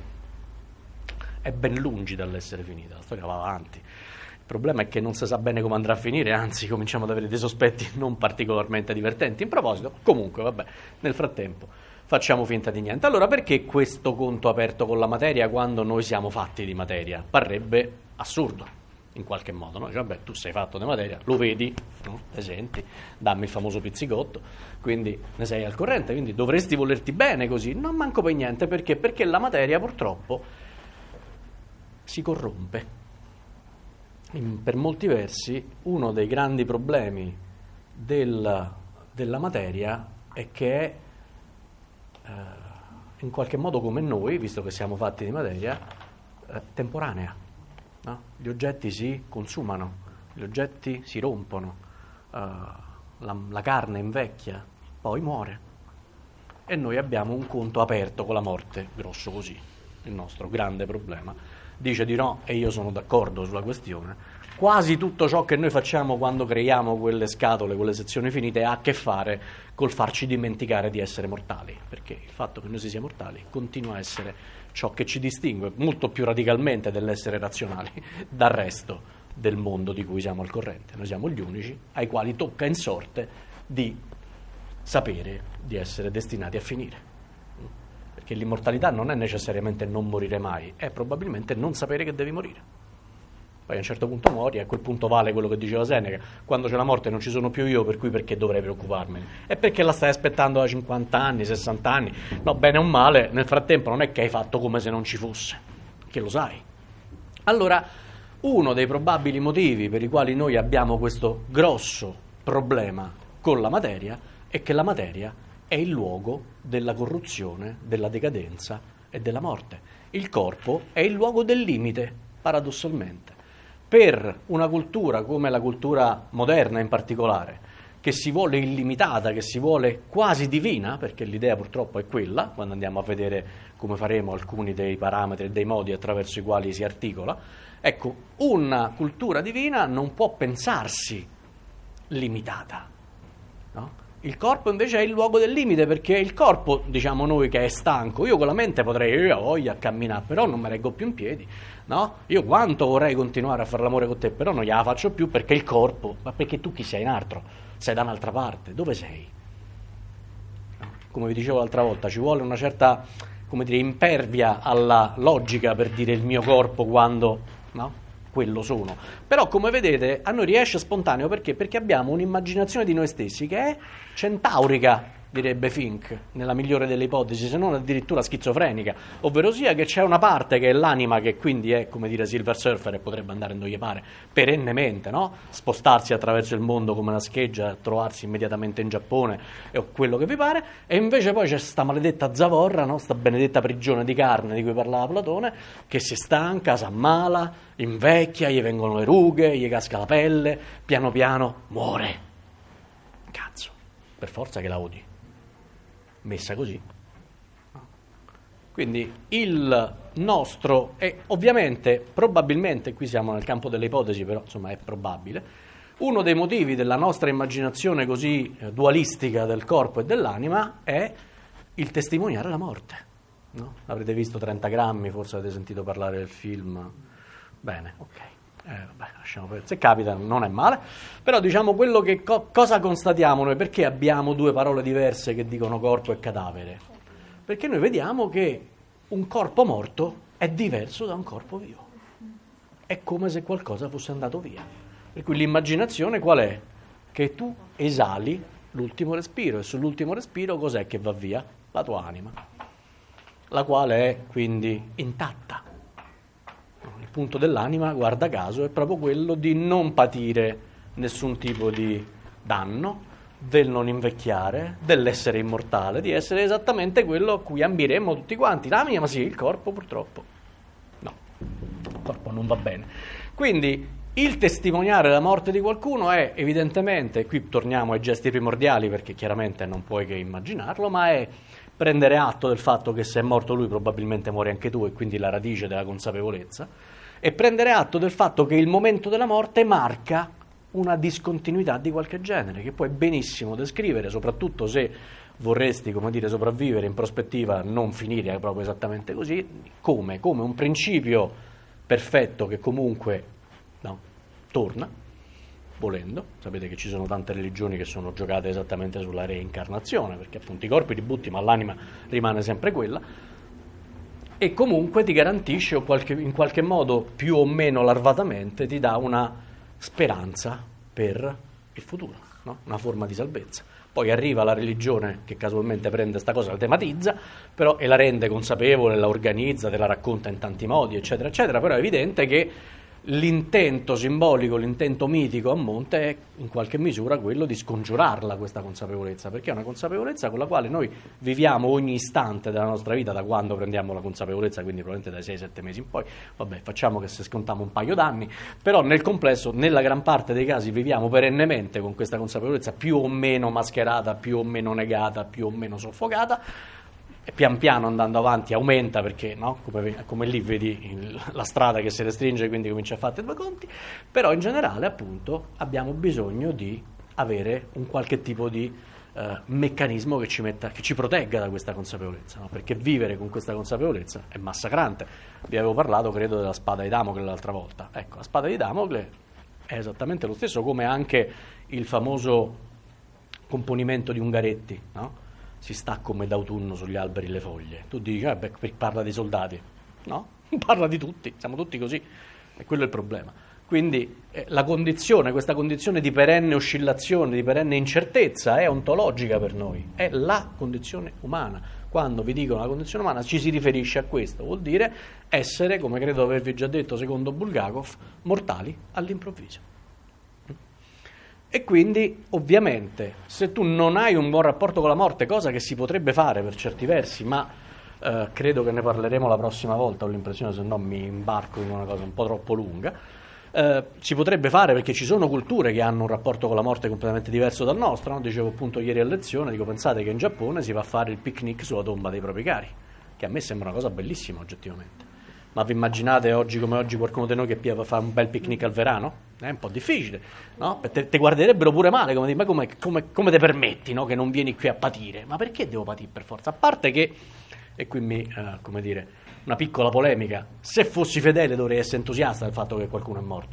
è ben lungi dall'essere finita, la storia va avanti. Il problema è che non si sa bene come andrà a finire, anzi cominciamo ad avere dei sospetti non particolarmente divertenti. In proposito, comunque, vabbè, nel frattempo facciamo finta di niente. Allora, perché questo conto aperto con la materia quando noi siamo fatti di materia? Parrebbe assurdo, in qualche modo, no? Cioè, vabbè, tu sei fatto di materia, lo vedi, no? Te senti, dammi il famoso pizzicotto, quindi ne sei al corrente, quindi dovresti volerti bene così. Non manco per niente, perché? Perché la materia purtroppo si corrompe. In, per molti versi, uno dei grandi problemi del, della materia è che è in qualche modo come noi, visto che siamo fatti di materia, eh, temporanea, no? Gli oggetti si consumano, gli oggetti si rompono, uh, la, la carne invecchia, poi muore e noi abbiamo un conto aperto con la morte, grosso così, il nostro grande problema. Dice di no e io sono d'accordo sulla questione. Quasi tutto ciò che noi facciamo quando creiamo quelle scatole, quelle sezioni finite, ha a che fare col farci dimenticare di essere mortali, perché il fatto che noi si sia mortali continua a essere ciò che ci distingue molto più radicalmente dell'essere razionali dal resto del mondo di cui siamo al corrente. Noi siamo gli unici ai quali tocca in sorte di sapere di essere destinati a finire, perché l'immortalità non è necessariamente non morire mai, è probabilmente non sapere che devi morire. Poi a un certo punto muori, e a quel punto vale quello che diceva Seneca: quando c'è la morte non ci sono più io, per cui perché dovrei preoccuparmene? È perché la stai aspettando da cinquanta anni, sessanta anni, no, bene o male, nel frattempo non è che hai fatto come se non ci fosse, che lo sai. Allora, uno dei probabili motivi per i quali noi abbiamo questo grosso problema con la materia è che la materia è il luogo della corruzione, della decadenza e della morte. Il corpo è il luogo del limite, paradossalmente. Per una cultura come la cultura moderna in particolare, che si vuole illimitata, che si vuole quasi divina, perché l'idea purtroppo è quella, quando andiamo a vedere come faremo alcuni dei parametri e dei modi attraverso i quali si articola, ecco, una cultura divina non può pensarsi limitata, no? Il corpo invece è il luogo del limite, perché il corpo, diciamo noi, che è stanco, io con la mente potrei, io ho voglia a camminare, però non mi reggo più in piedi, no? Io quanto vorrei continuare a fare l'amore con te, però non gliela faccio più perché il corpo, ma perché tu chi sei in altro? Sei da un'altra parte, dove sei? come vi dicevo l'altra volta, ci vuole una certa, come dire, impervia alla logica per dire il mio corpo quando, no? Quello sono. Però come vedete a noi riesce spontaneo perché? Perché abbiamo un'immaginazione di noi stessi che è centaurica, direbbe Fink, nella migliore delle ipotesi, se non addirittura schizofrenica, ovvero sia che c'è una parte che è l'anima, che quindi è, come dire, Silver Surfer e potrebbe andare dove gli pare, perennemente, no? Spostarsi attraverso il mondo come una scheggia, trovarsi immediatamente in Giappone o quello che vi pare, e invece poi c'è sta maledetta zavorra, no? Sta benedetta prigione di carne di cui parlava Platone, che si stanca, si ammala, invecchia, gli vengono le rughe, gli casca la pelle, piano piano muore. Cazzo, per forza che la odi. Messa così. Quindi il nostro, e ovviamente, probabilmente, qui siamo nel campo delle ipotesi, però insomma è probabile, uno dei motivi della nostra immaginazione così eh, dualistica del corpo e dell'anima è il testimoniare la morte. No? Avrete visto trenta grammi, forse avete sentito parlare del film. Bene, ok. Eh, vabbè, lasciamo perdere. Se capita non è male, però diciamo quello che co- cosa constatiamo noi, perché abbiamo due parole diverse che dicono corpo e cadavere? Perché noi vediamo che un corpo morto è diverso da un corpo vivo, è come se qualcosa fosse andato via. Per cui l'immaginazione qual è? Che tu esali l'ultimo respiro, e sull'ultimo respiro cos'è che va via? La tua anima, la quale è quindi intatta. Il punto dell'anima, guarda caso, è proprio quello di non patire nessun tipo di danno, del non invecchiare, dell'essere immortale, di essere esattamente quello a cui ambiremmo tutti quanti. L'anima sì, il corpo purtroppo no, il corpo non va bene. Quindi il testimoniare la morte di qualcuno è evidentemente, e qui torniamo ai gesti primordiali perché chiaramente non puoi che immaginarlo, ma è prendere atto del fatto che se è morto lui probabilmente muori anche tu, e quindi la radice della consapevolezza, e prendere atto del fatto che il momento della morte marca una discontinuità di qualche genere, che puoi benissimo descrivere, soprattutto se vorresti, come dire, sopravvivere in prospettiva, non finire proprio esattamente così, come, come un principio perfetto che comunque no, torna, volendo. Sapete che ci sono tante religioni che sono giocate esattamente sulla reincarnazione, perché appunto i corpi li butti ma l'anima rimane sempre quella, e comunque ti garantisce, o qualche, in qualche modo più o meno larvatamente ti dà una speranza per il futuro, no? Una forma di salvezza. Poi arriva la religione che casualmente prende questa cosa, la tematizza, però e la rende consapevole, la organizza, te la racconta in tanti modi, eccetera, eccetera, però è evidente che l'intento simbolico, l'intento mitico a monte è in qualche misura quello di scongiurarla questa consapevolezza, perché è una consapevolezza con la quale noi viviamo ogni istante della nostra vita, da quando prendiamo la consapevolezza, quindi probabilmente dai sei sette mesi in poi, vabbè, facciamo che se scontiamo un paio d'anni, però nel complesso, nella gran parte dei casi viviamo perennemente con questa consapevolezza più o meno mascherata, più o meno negata, più o meno soffocata, e pian piano andando avanti aumenta, perché no? come, come lì vedi il, la strada che si restringe, quindi comincia a fare due conti, però in generale appunto abbiamo bisogno di avere un qualche tipo di eh, meccanismo che ci, metta, che ci protegga da questa consapevolezza, no? Perché vivere con questa consapevolezza è massacrante. Vi avevo parlato credo della spada di Damocle l'altra volta, ecco, la spada di Damocle è esattamente lo stesso come anche il famoso componimento di Ungaretti, no? Si sta come d'autunno sugli alberi le foglie. Tu dici, eh beh, parla dei soldati. No, parla di tutti, siamo tutti così. E quello è il problema. Quindi eh, la condizione, questa condizione di perenne oscillazione, di perenne incertezza è ontologica per noi. È la condizione umana. Quando vi dicono la condizione umana ci si riferisce a questo. Vuol dire essere, come credo avervi già detto secondo Bulgakov, mortali all'improvviso. E quindi, ovviamente, se tu non hai un buon rapporto con la morte, cosa che si potrebbe fare per certi versi, ma eh, credo che ne parleremo la prossima volta, ho l'impressione, se no mi imbarco in una cosa un po' troppo lunga, eh, si potrebbe fare perché ci sono culture che hanno un rapporto con la morte completamente diverso dal nostro, no? Dicevo appunto ieri a lezione, dico, pensate che in Giappone si va a fare il picnic sulla tomba dei propri cari, che a me sembra una cosa bellissima oggettivamente. Ma vi immaginate oggi come oggi qualcuno di noi che fa un bel picnic al verano? È un po' difficile, no? Te, te guarderebbero pure male, come dire, ma come, come, come te permetti, no? Che non vieni qui a patire? Ma perché devo patire per forza? A parte che, e qui mi, uh, come dire, una piccola polemica, se fossi fedele dovrei essere entusiasta del fatto che qualcuno è morto.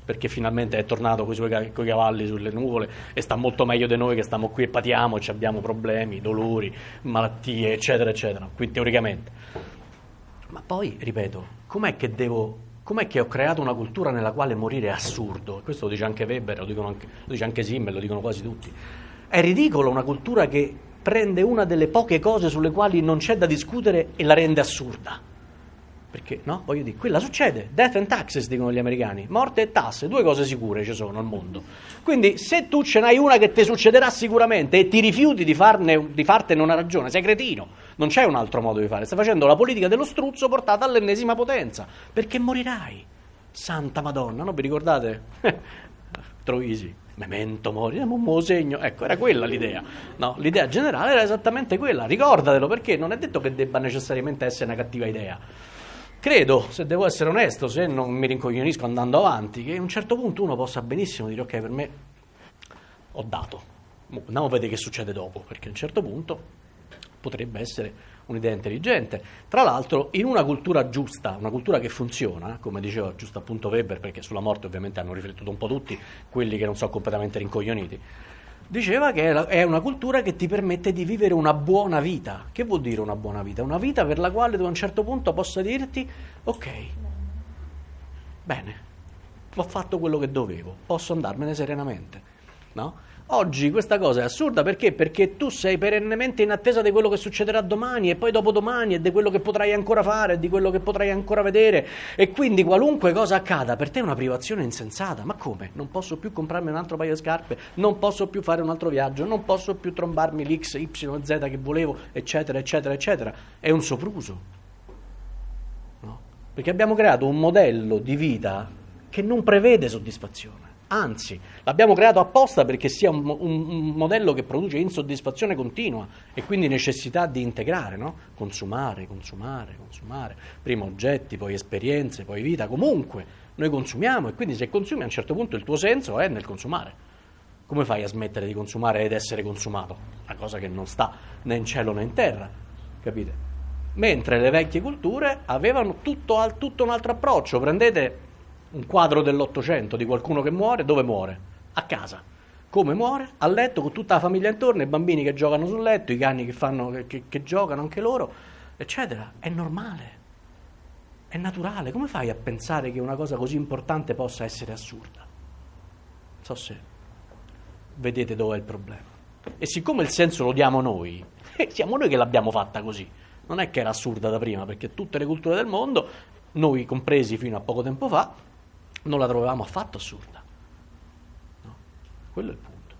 perché finalmente è tornato con i suoi ca- coi cavalli sulle nuvole e sta molto meglio di noi che stiamo qui e patiamo e abbiamo problemi, dolori, malattie, eccetera, eccetera, quindi teoricamente. Ma poi, ripeto, com'è che devo, com'è che ho creato una cultura nella quale morire è assurdo? Questo lo dice anche Weber, lo, dicono anche, lo dice anche Simmel, lo dicono quasi tutti. È ridicolo una cultura che prende una delle poche cose sulle quali non c'è da discutere e la rende assurda. Perché, no? Voglio dire, quella succede. Death and taxes, dicono gli americani. Morte e tasse, due cose sicure ci sono al mondo. Quindi, se tu ce n'hai una che ti succederà sicuramente e ti rifiuti di, farne, di fartene una ragione, sei cretino. Non c'è un altro modo di fare. Stai facendo la politica dello struzzo portata all'ennesima potenza. Perché morirai. Santa Madonna, no? Vi ricordate? Troisi. Memento mori, un nuovo segno. Ecco, era quella l'idea. No, l'idea generale era esattamente quella. Ricordatelo, perché non è detto che debba necessariamente essere una cattiva idea. Credo, se devo essere onesto, se non mi rincoglionisco andando avanti, che a un certo punto uno possa benissimo dire ok, per me ho dato. Andiamo a vedere che succede dopo, perché a un certo punto potrebbe essere un'idea intelligente. Tra l'altro, in una cultura giusta, una cultura che funziona, come diceva giusto appunto Weber, perché sulla morte ovviamente hanno riflettuto un po' tutti quelli che non sono completamente rincoglioniti, diceva che è una cultura che ti permette di vivere una buona vita. Che vuol dire una buona vita? Una vita per la quale tu a un certo punto possa dirti ok, bene, ho fatto quello che dovevo, posso andarmene serenamente, no? Oggi questa cosa è assurda perché? Perché tu sei perennemente in attesa di quello che succederà domani e poi dopodomani e di quello che potrai ancora fare e di quello che potrai ancora vedere, e quindi qualunque cosa accada per te è una privazione insensata. Ma come? Non posso più comprarmi un altro paio di scarpe, non posso più fare un altro viaggio, non posso più trombarmi l'X, Y, Z che volevo, eccetera, eccetera, eccetera. È un sopruso, no? Perché abbiamo creato un modello di vita che non prevede soddisfazione. Anzi, l'abbiamo creato apposta perché sia un, un, un modello che produce insoddisfazione continua e quindi necessità di integrare, no? Consumare, consumare, consumare. Prima oggetti, poi esperienze, poi vita. Comunque, noi consumiamo e quindi se consumi a un certo punto il tuo senso è nel consumare. Come fai a smettere di consumare ed essere consumato? Una cosa che non sta né in cielo né in terra, capite? Mentre le vecchie culture avevano tutto, tutto un altro approccio. Prendete un quadro dell'Ottocento di qualcuno che muore, dove muore? A casa. Come muore? A letto con tutta la famiglia intorno, i bambini che giocano sul letto, i cani che, fanno, che, che giocano anche loro, eccetera. È normale, è naturale. Come fai a pensare che una cosa così importante possa essere assurda? Non so se vedete dove è il problema. E siccome il senso lo diamo noi, siamo noi che l'abbiamo fatta così. Non è che era assurda da prima, perché tutte le culture del mondo, noi compresi fino a poco tempo fa, non la trovavamo affatto assurda, no? Quello è il punto.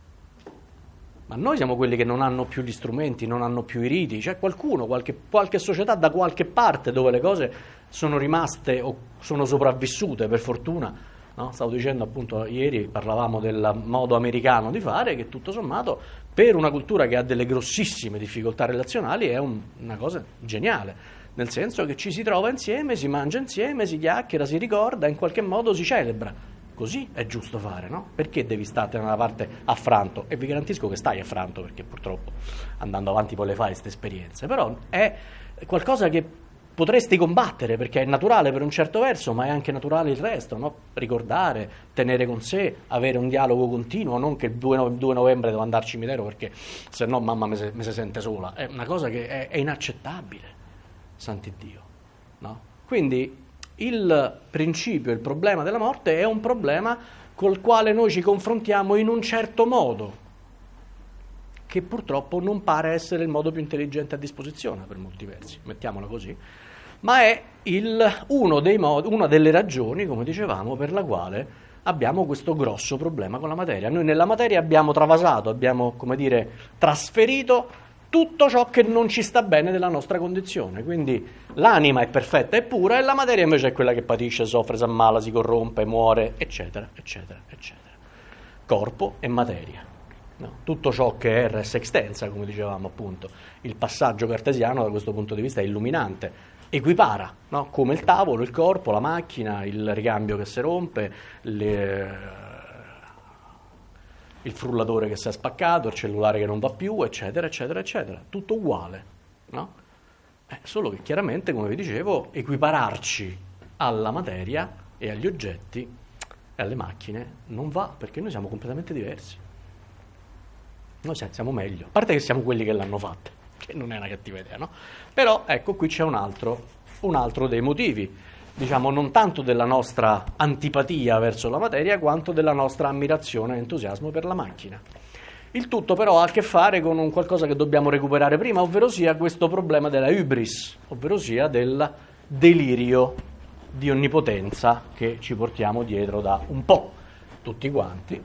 Ma noi siamo quelli che non hanno più gli strumenti, non hanno più i riti. C'è qualcuno, qualche, qualche società da qualche parte dove le cose sono rimaste o sono sopravvissute, per fortuna, no? Stavo dicendo appunto ieri, parlavamo del modo americano di fare, che tutto sommato per una cultura che ha delle grossissime difficoltà relazionali è un, una cosa geniale. Nel senso che ci si trova insieme, si mangia insieme, si chiacchiera, si ricorda, in qualche modo si celebra. Così è giusto fare, no? Perché devi stare da una parte affranto? E vi garantisco che stai affranto, perché purtroppo andando avanti poi le fai queste esperienze. Però è qualcosa che potresti combattere, perché è naturale per un certo verso, ma è anche naturale il resto, no? Ricordare, tenere con sé, avere un dialogo continuo, non che il due novembre devo andare al cimitero perché se no mamma mi se, mi si sente sola. È una cosa che è, è inaccettabile. Sant'Iddio, no? Quindi il principio, il problema della morte è un problema col quale noi ci confrontiamo in un certo modo, che purtroppo non pare essere il modo più intelligente a disposizione per molti versi, mettiamola così, ma è il, uno dei modi, una delle ragioni, come dicevamo, per la quale abbiamo questo grosso problema con la materia. Noi nella materia abbiamo travasato, abbiamo, come dire, trasferito tutto ciò che non ci sta bene della nostra condizione. Quindi l'anima è perfetta e pura e la materia invece è quella che patisce, soffre, si ammala, si corrompe, muore, eccetera, eccetera, eccetera. Corpo e materia. No? Tutto ciò che è res extensa, come dicevamo appunto. Il passaggio cartesiano da questo punto di vista è illuminante. Equipara, no? Come il tavolo, il corpo, la macchina, il ricambio che si rompe, le... il frullatore che si è spaccato, il cellulare che non va più, eccetera, eccetera, eccetera. Tutto uguale, no? Eh, solo che chiaramente, come vi dicevo, equipararci alla materia e agli oggetti e alle macchine non va, perché noi siamo completamente diversi. Noi siamo meglio, a parte che siamo quelli che l'hanno fatta, che non è una cattiva idea, no? Però ecco, qui c'è un altro, un altro dei motivi, diciamo non tanto della nostra antipatia verso la materia quanto della nostra ammirazione e entusiasmo per la macchina. Il tutto però ha a che fare con un qualcosa che dobbiamo recuperare prima, ovvero sia questo problema della hybris, ovvero sia del delirio di onnipotenza che ci portiamo dietro da un po' tutti quanti.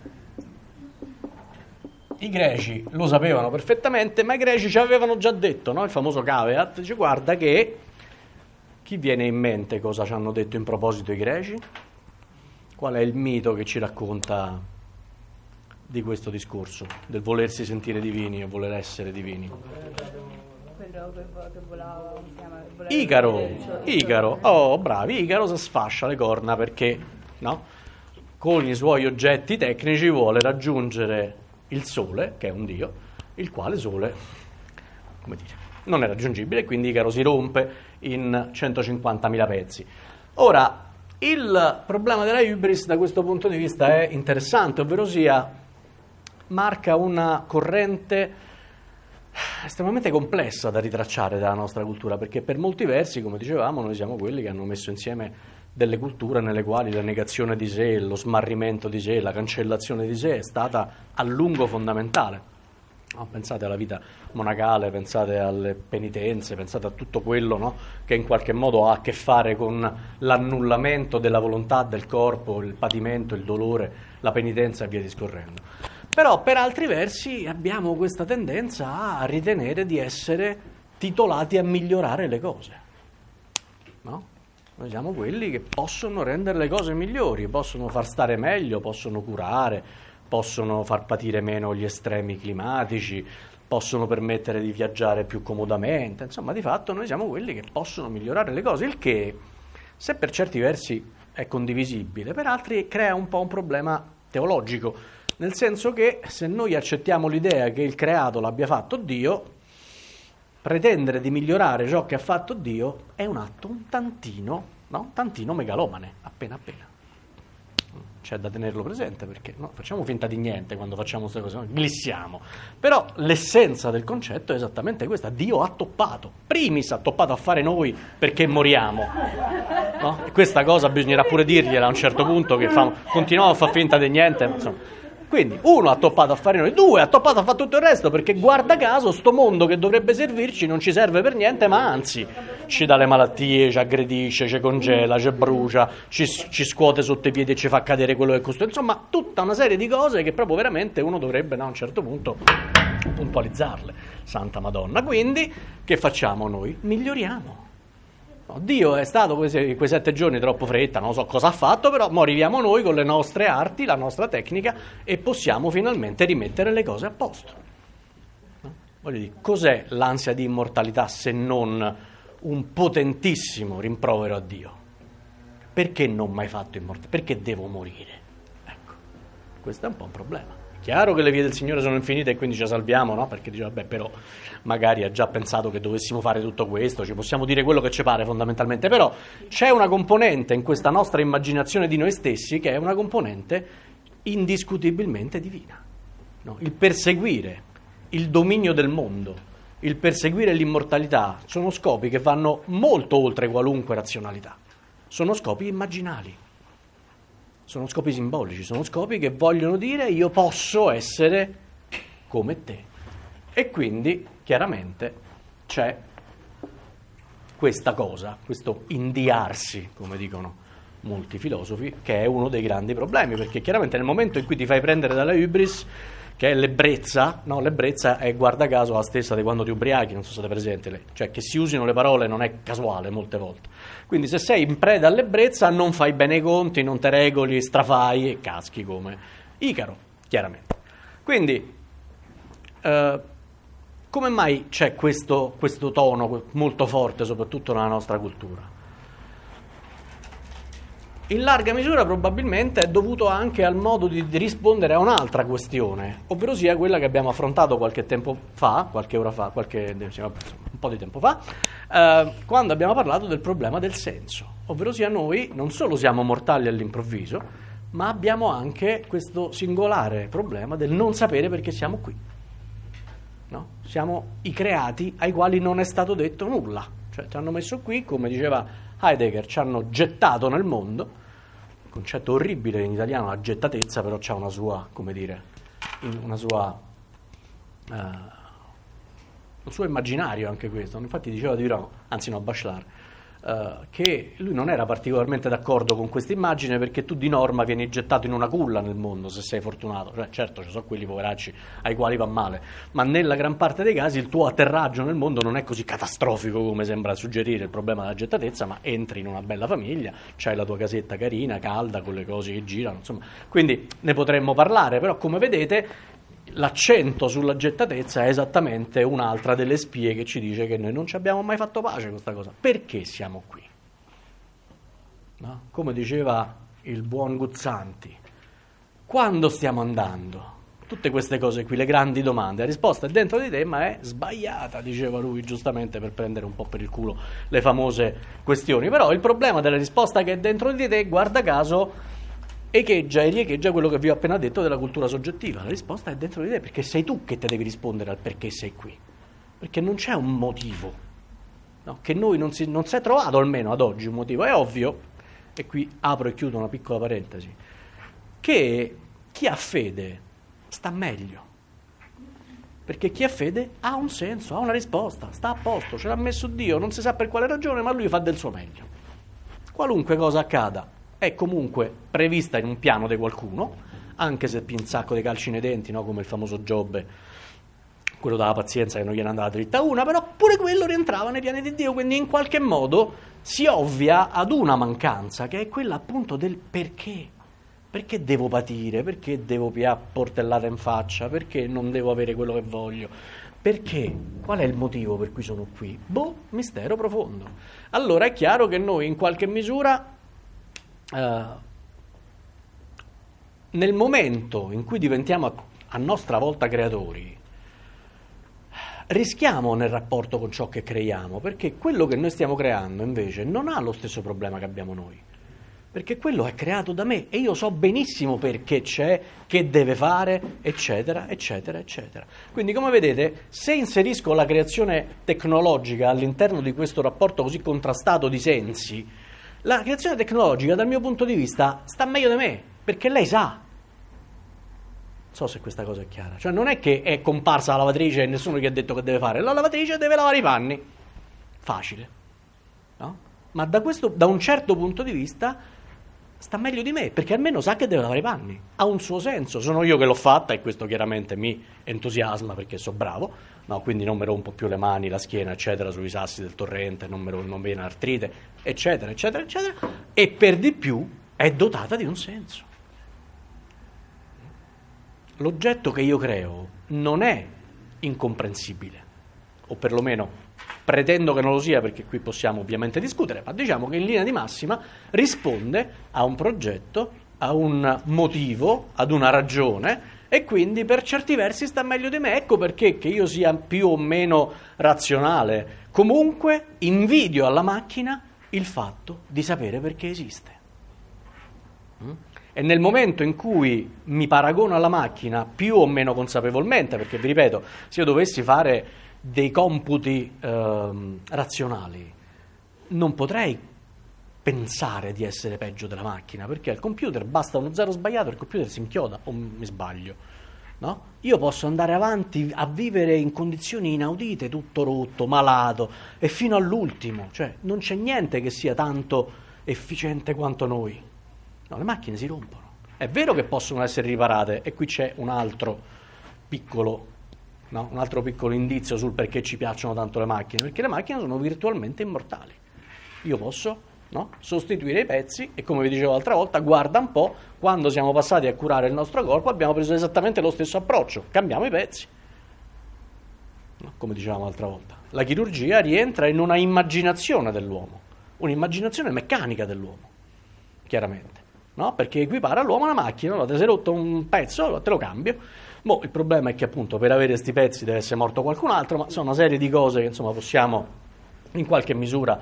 I greci lo sapevano perfettamente, ma i greci ci avevano già detto, no? Il famoso caveat, dice guarda che chi viene in mente cosa ci hanno detto in proposito i greci? Qual è il mito che ci racconta di questo discorso, del volersi sentire divini e voler essere divini? Quello che volava, come si chiama? Icaro, Icaro, oh bravi, Icaro si sfascia le corna perché, no? Con i suoi oggetti tecnici vuole raggiungere il sole, che è un dio, il quale sole, come dire, non è raggiungibile, quindi Icaro si rompe in centocinquantamila pezzi. Ora, il problema della hybris da questo punto di vista è interessante, ovvero sia marca una corrente estremamente complessa da ritracciare dalla nostra cultura, perché per molti versi, come dicevamo, noi siamo quelli che hanno messo insieme delle culture nelle quali la negazione di sé, lo smarrimento di sé, la cancellazione di sé è stata a lungo fondamentale. No, pensate alla vita monacale, pensate alle penitenze, pensate a tutto quello, no, che in qualche modo ha a che fare con l'annullamento della volontà del corpo, il patimento, il dolore, la penitenza e via discorrendo. Però per altri versi abbiamo questa tendenza a ritenere di essere titolati a migliorare le cose, no? Noi siamo quelli che possono rendere le cose migliori, possono far stare meglio, possono curare, possono far patire meno gli estremi climatici, possono permettere di viaggiare più comodamente, insomma di fatto noi siamo quelli che possono migliorare le cose, il che se per certi versi è condivisibile, per altri crea un po' un problema teologico, nel senso che se noi accettiamo l'idea che il creato l'abbia fatto Dio, pretendere di migliorare ciò che ha fatto Dio è un atto un tantino, no? tantino megalomane, appena appena. C'è da tenerlo presente perché no, facciamo finta di niente quando facciamo queste cose, no? Glissiamo. Però l'essenza del concetto è esattamente questa: Dio ha toppato, primis ha toppato a fare noi perché moriamo. No? E questa cosa bisognerà pure dirgliela a un certo punto, che fa, continuiamo a far finta di niente, insomma. Quindi uno ha toppato a fare noi, due ha toppato a fare tutto il resto, perché guarda caso sto mondo che dovrebbe servirci non ci serve per niente, ma anzi ci dà le malattie, ci aggredisce, ci congela, ci brucia, ci, ci scuote sotto i piedi e ci fa cadere quello che costruisce, insomma tutta una serie di cose che proprio veramente uno dovrebbe a un certo punto puntualizzarle, Santa Madonna. Quindi che facciamo noi? Miglioriamo. No, Dio è stato quei, quei sette giorni troppo fretta, non so cosa ha fatto, però mo arriviamo noi con le nostre arti, la nostra tecnica e possiamo finalmente rimettere le cose a posto. No? Voglio dire, cos'è l'ansia di immortalità se non un potentissimo rimprovero a Dio? Perché non mai fatto immortale? Perché devo morire? Ecco, questo è un po' un problema. Chiaro che le vie del Signore sono infinite e quindi ci salviamo, no? Perché dice, vabbè, però magari ha già pensato che dovessimo fare tutto questo, ci possiamo dire quello che ci pare fondamentalmente, però c'è una componente in questa nostra immaginazione di noi stessi che è una componente indiscutibilmente divina, no? Il perseguire il dominio del mondo, il perseguire l'immortalità sono scopi che vanno molto oltre qualunque razionalità, sono scopi immaginali. Sono scopi simbolici, sono scopi che vogliono dire io posso essere come te. E quindi, chiaramente, c'è questa cosa, questo indiarsi, come dicono molti filosofi, che è uno dei grandi problemi, perché chiaramente nel momento in cui ti fai prendere dalla hybris, che è l'ebbrezza, no, l'ebbrezza è guarda caso la stessa di quando ti ubriachi, non so se siete presenti, cioè che si usino le parole non è casuale molte volte. Quindi se sei in preda all'ebbrezza non fai bene i conti, non te regoli, strafai e caschi come Icaro, chiaramente. Quindi eh, come mai c'è questo, questo tono molto forte, soprattutto nella nostra cultura? In larga misura probabilmente è dovuto anche al modo di rispondere a un'altra questione, ovvero sia quella che abbiamo affrontato qualche tempo fa, qualche ora fa, qualche, diciamo, un po' di tempo fa, eh, quando abbiamo parlato del problema del senso, ovvero sia noi non solo siamo mortali all'improvviso, ma abbiamo anche questo singolare problema del non sapere perché siamo qui. No? Siamo i creati ai quali non è stato detto nulla, cioè ci hanno messo qui, come diceva Heidegger, ci hanno gettato nel mondo, concetto orribile in italiano, la gettatezza, però c'ha una sua, come dire, una sua, uh, un suo immaginario anche questo. Infatti diceva Di Rò, anzi no, Bachelard, Uh, che lui non era particolarmente d'accordo con questa immagine, perché tu di norma vieni gettato in una culla nel mondo se sei fortunato, cioè, certo ci sono quelli poveracci ai quali va male, ma nella gran parte dei casi il tuo atterraggio nel mondo non è così catastrofico come sembra suggerire il problema della gettatezza, ma entri in una bella famiglia, c'hai la tua casetta carina, calda, con le cose che girano, insomma, quindi ne potremmo parlare, però come vedete l'accento sulla gettatezza è esattamente un'altra delle spie che ci dice che noi non ci abbiamo mai fatto pace con questa cosa. Perché siamo qui? No? Come diceva il buon Guzzanti, quando stiamo andando? Tutte queste cose qui, le grandi domande, la risposta è dentro di te, ma è sbagliata, diceva lui giustamente, per prendere un po' per il culo le famose questioni. Però il problema della risposta che è dentro di te, guarda caso, echeggia e riecheggia quello che vi ho appena detto della cultura soggettiva. La risposta è dentro di te, perché sei tu che te devi rispondere al perché sei qui, perché non c'è un motivo, no? Che noi non si, non si è trovato almeno ad oggi un motivo. È ovvio, e qui apro e chiudo una piccola parentesi, che chi ha fede sta meglio, perché chi ha fede ha un senso, ha una risposta, sta a posto, ce l'ha messo Dio, non si sa per quale ragione, ma lui fa del suo meglio. Qualunque cosa accada è comunque prevista in un piano di qualcuno, anche se un sacco di calci nei denti, no? Come il famoso Giobbe, quello della pazienza che non gliene andava dritta una, però pure quello rientrava nei piani di Dio, quindi in qualche modo si ovvia ad una mancanza, che è quella appunto del perché. Perché devo patire? Perché devo pià portellata in faccia? Perché non devo avere quello che voglio? Perché? Qual è il motivo per cui sono qui? Boh, mistero profondo. Allora è chiaro che noi in qualche misura Uh, nel momento in cui diventiamo a, a nostra volta creatori, rischiamo nel rapporto con ciò che creiamo, perché quello che noi stiamo creando invece non ha lo stesso problema che abbiamo noi, perché quello è creato da me e io so benissimo perché c'è, che deve fare, eccetera, eccetera, eccetera. Quindi, come vedete, se inserisco la creazione tecnologica all'interno di questo rapporto così contrastato di sensi, la creazione tecnologica, dal mio punto di vista, sta meglio di me, perché lei sa. Non so se questa cosa è chiara. Cioè, non è che è comparsa la lavatrice e nessuno gli ha detto che deve fare. La lavatrice deve lavare i panni. Facile. No? Ma da, questo, da un certo punto di vista sta meglio di me, perché almeno sa che deve lavare i panni. Ha un suo senso. Sono io che l'ho fatta e questo chiaramente mi entusiasma perché so bravo. No, quindi non mi rompo più le mani, la schiena, eccetera, sui sassi del torrente, non mi non viene artrite, eccetera, eccetera, eccetera, e per di più è dotata di un senso. L'oggetto che io creo non è incomprensibile, o perlomeno pretendo che non lo sia, perché qui possiamo ovviamente discutere, ma diciamo che in linea di massima risponde a un progetto, a un motivo, ad una ragione, e quindi per certi versi sta meglio di me. Ecco perché, che io sia più o meno razionale, comunque invidio alla macchina il fatto di sapere perché esiste. Mm? E nel momento in cui mi paragono alla macchina più o meno consapevolmente, perché vi ripeto, se io dovessi fare dei computi ehm, razionali, non potrei pensare di essere peggio della macchina, perché al computer basta uno zero sbagliato e il computer si inchioda, o mi sbaglio, no? Io posso andare avanti a vivere in condizioni inaudite, tutto rotto, malato, e fino all'ultimo, cioè non c'è niente che sia tanto efficiente quanto noi. No, le macchine si rompono. È vero che possono essere riparate, e qui c'è un altro piccolo, no? un altro piccolo indizio sul perché ci piacciono tanto le macchine, perché le macchine sono virtualmente immortali. Io posso No? sostituire i pezzi, e come vi dicevo l'altra volta, guarda un po', quando siamo passati a curare il nostro corpo abbiamo preso esattamente lo stesso approccio, cambiamo i pezzi, no? Come dicevamo l'altra volta, la chirurgia rientra in una immaginazione dell'uomo, un'immaginazione meccanica dell'uomo, chiaramente, no? Perché equipara l'uomo a una macchina, no? Ti sei rotto un pezzo, te lo cambio. Boh, il problema è che appunto per avere questi pezzi deve essere morto qualcun altro, ma sono una serie di cose che insomma possiamo in qualche misura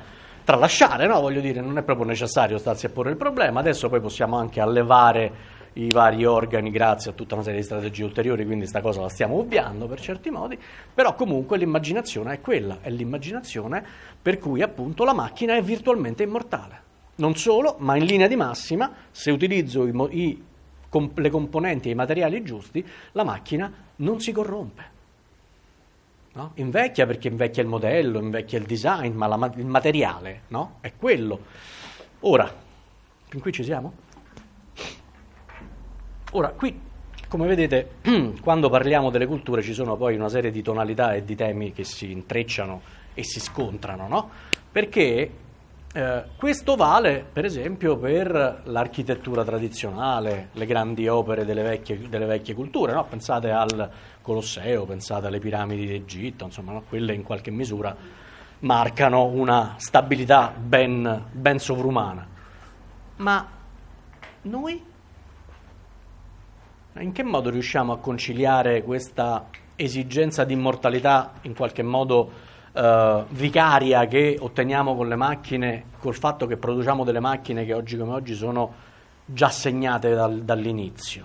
tralasciare, no? Voglio dire, non è proprio necessario starsi a porre il problema. Adesso poi possiamo anche allevare i vari organi grazie a tutta una serie di strategie ulteriori, quindi sta cosa la stiamo ovviando per certi modi, però comunque l'immaginazione è quella, è l'immaginazione per cui appunto la macchina è virtualmente immortale. Non solo, ma in linea di massima, se utilizzo i, i, com, le componenti e i materiali giusti, la macchina non si corrompe. No? Invecchia perché invecchia il modello, invecchia il design, ma la, il materiale, no? È quello. Ora, fin qui ci siamo? Ora, qui, come vedete, quando parliamo delle culture ci sono poi una serie di tonalità e di temi che si intrecciano e si scontrano, no? Perché eh, questo vale, per esempio, per l'architettura tradizionale, le grandi opere delle vecchie, delle vecchie culture, no? Pensate al Colosseo, pensate alle piramidi d'Egitto, insomma, no? Quelle in qualche misura marcano una stabilità ben, ben sovrumana. Ma noi? In che modo riusciamo a conciliare questa esigenza di immortalità in qualche modo eh, vicaria che otteniamo con le macchine, col fatto che produciamo delle macchine che oggi come oggi sono già segnate dal, dall'inizio?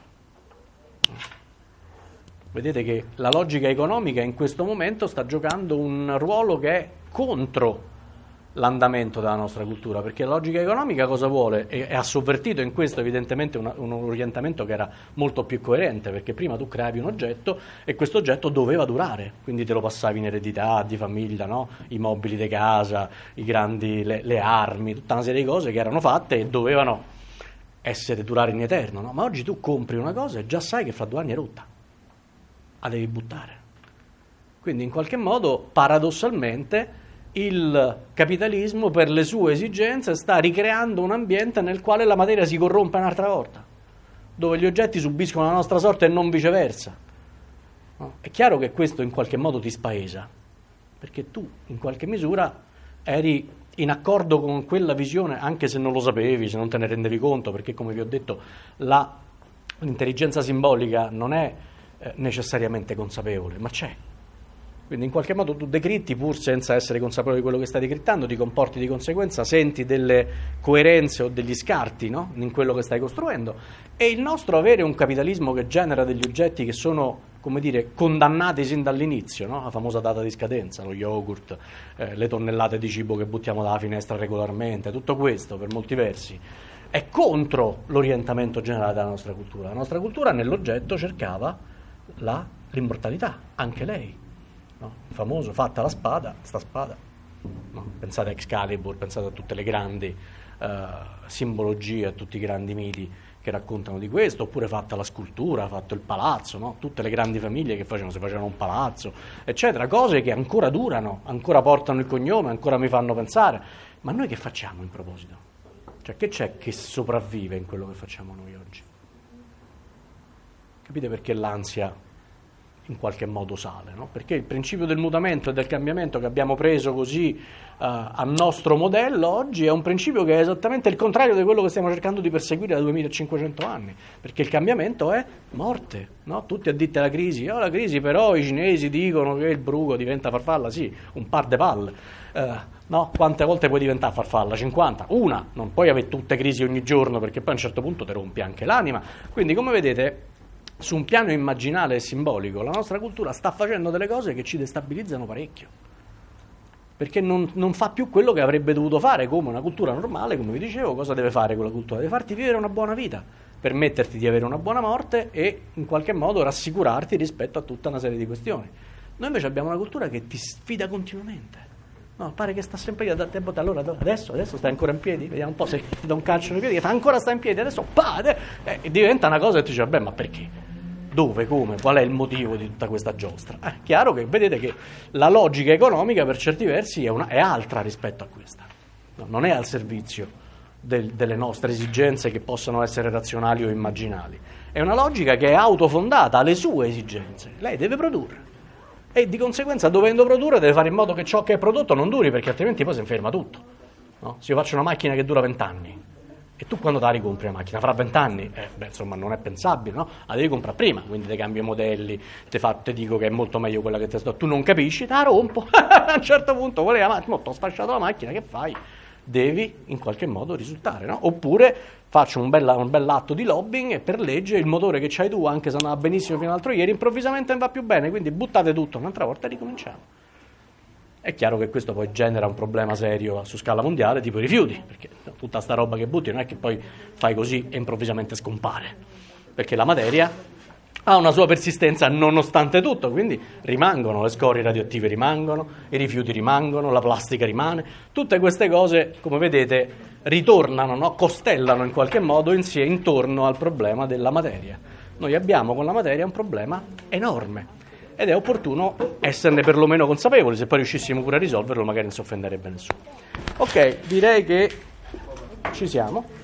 Vedete che la logica economica in questo momento sta giocando un ruolo che è contro l'andamento della nostra cultura, perché la logica economica cosa vuole? E, e ha sovvertito in questo evidentemente una, un orientamento che era molto più coerente, perché prima tu creavi un oggetto e questo oggetto doveva durare, quindi te lo passavi in eredità, di famiglia, no? I mobili di casa, i grandi, le, le armi, tutta una serie di cose che erano fatte e dovevano essere durare in eterno, no? Ma oggi tu compri una cosa e già sai che fra due anni è rotta, la devi buttare. Quindi in qualche modo, paradossalmente, il capitalismo per le sue esigenze sta ricreando un ambiente nel quale la materia si corrompe un'altra volta, dove gli oggetti subiscono la nostra sorte e non viceversa. No? È chiaro che questo in qualche modo ti spaesa, perché tu in qualche misura eri in accordo con quella visione, anche se non lo sapevi, se non te ne rendevi conto, perché come vi ho detto la, l'intelligenza simbolica non è eh, necessariamente consapevole, ma c'è. Quindi in qualche modo tu decritti pur senza essere consapevole di quello che stai decrittando, ti comporti di conseguenza, senti delle coerenze o degli scarti, no? In quello che stai costruendo. E il nostro avere un capitalismo che genera degli oggetti che sono, come dire, condannati sin dall'inizio, no? La famosa data di scadenza, lo yogurt, eh, le tonnellate di cibo che buttiamo dalla finestra regolarmente, tutto questo per molti versi è contro l'orientamento generale della nostra cultura. La nostra cultura nell'oggetto cercava la, l'immortalità, anche lei. No? Famoso, fatta la spada, sta spada, no? Pensate a Excalibur, pensate a tutte le grandi uh, simbologie, a tutti i grandi miti che raccontano di questo, oppure fatta la scultura, fatto il palazzo, no? Tutte le grandi famiglie che facevano, si facevano un palazzo, eccetera, cose che ancora durano, ancora portano il cognome, ancora mi fanno pensare. Ma noi che facciamo in proposito? Cioè, che c'è che sopravvive in quello che facciamo noi oggi? Capite perché l'ansia in qualche modo sale, no? Perché il principio del mutamento e del cambiamento che abbiamo preso così uh, a nostro modello oggi è un principio che è esattamente il contrario di quello che stiamo cercando di perseguire da duemilacinquecento anni, perché il cambiamento è morte, no? Tutti additti alla crisi, oh, la crisi però i cinesi dicono che il bruco diventa farfalla, sì, un par de palle, uh, no? Quante volte puoi diventare farfalla? cinquanta? Una, non puoi avere tutte crisi ogni giorno perché poi a un certo punto ti rompi anche l'anima, quindi come vedete su un piano immaginale e simbolico la nostra cultura sta facendo delle cose che ci destabilizzano parecchio, perché non, non fa più quello che avrebbe dovuto fare come una cultura normale. Come vi dicevo, cosa deve fare quella cultura? Deve farti vivere una buona vita, permetterti di avere una buona morte e in qualche modo rassicurarti rispetto a tutta una serie di questioni. Noi invece abbiamo una cultura che ti sfida continuamente. No, pare che sta sempre lì da tempo. Allora adesso, adesso stai ancora in piedi? Vediamo un po' se ti do un calcio nei piedi, che fa ancora sta in piedi, adesso pa, eh, diventa una cosa e ti dice vabbè, ma perché? Dove, come, qual è il motivo di tutta questa giostra? È eh, chiaro che vedete che la logica economica per certi versi è, una, è altra rispetto a questa, no, non è al servizio del, delle nostre esigenze che possono essere razionali o immaginali, è una logica che è autofondata alle sue esigenze. Lei deve produrre e di conseguenza, dovendo produrre, deve fare in modo che ciò che è prodotto non duri, perché altrimenti poi si inferma tutto, no? Se io faccio una macchina che dura vent'anni E tu quando te la ricompri la macchina? Fra vent'anni? Eh, beh, insomma, non è pensabile, no? La devi comprare prima, quindi ti cambio i modelli, te, fa, te dico che è molto meglio quella che ti sto. Tu non capisci, te la rompo. A un certo punto, qual è la macchina? Mo, ti ho sfasciato la macchina, che fai? Devi in qualche modo risultare, no? Oppure faccio un, bella, un bell'atto di lobbying e per legge il motore che c'hai tu, anche se andava benissimo fino all'altro ieri, improvvisamente non va più bene, quindi buttate tutto un'altra volta e ricominciamo. È chiaro che questo poi genera un problema serio su scala mondiale, tipo i rifiuti, perché tutta sta roba che butti non è che poi fai così e improvvisamente scompare, perché la materia ha una sua persistenza nonostante tutto, quindi rimangono, le scorie radioattive rimangono, i rifiuti rimangono, la plastica rimane, tutte queste cose, come vedete, ritornano, no? Costellano in qualche modo insieme intorno al problema della materia. Noi abbiamo con la materia un problema enorme. Ed è opportuno esserne perlomeno consapevoli, se poi riuscissimo pure a risolverlo magari non si offenderebbe nessuno. Ok, direi che ci siamo.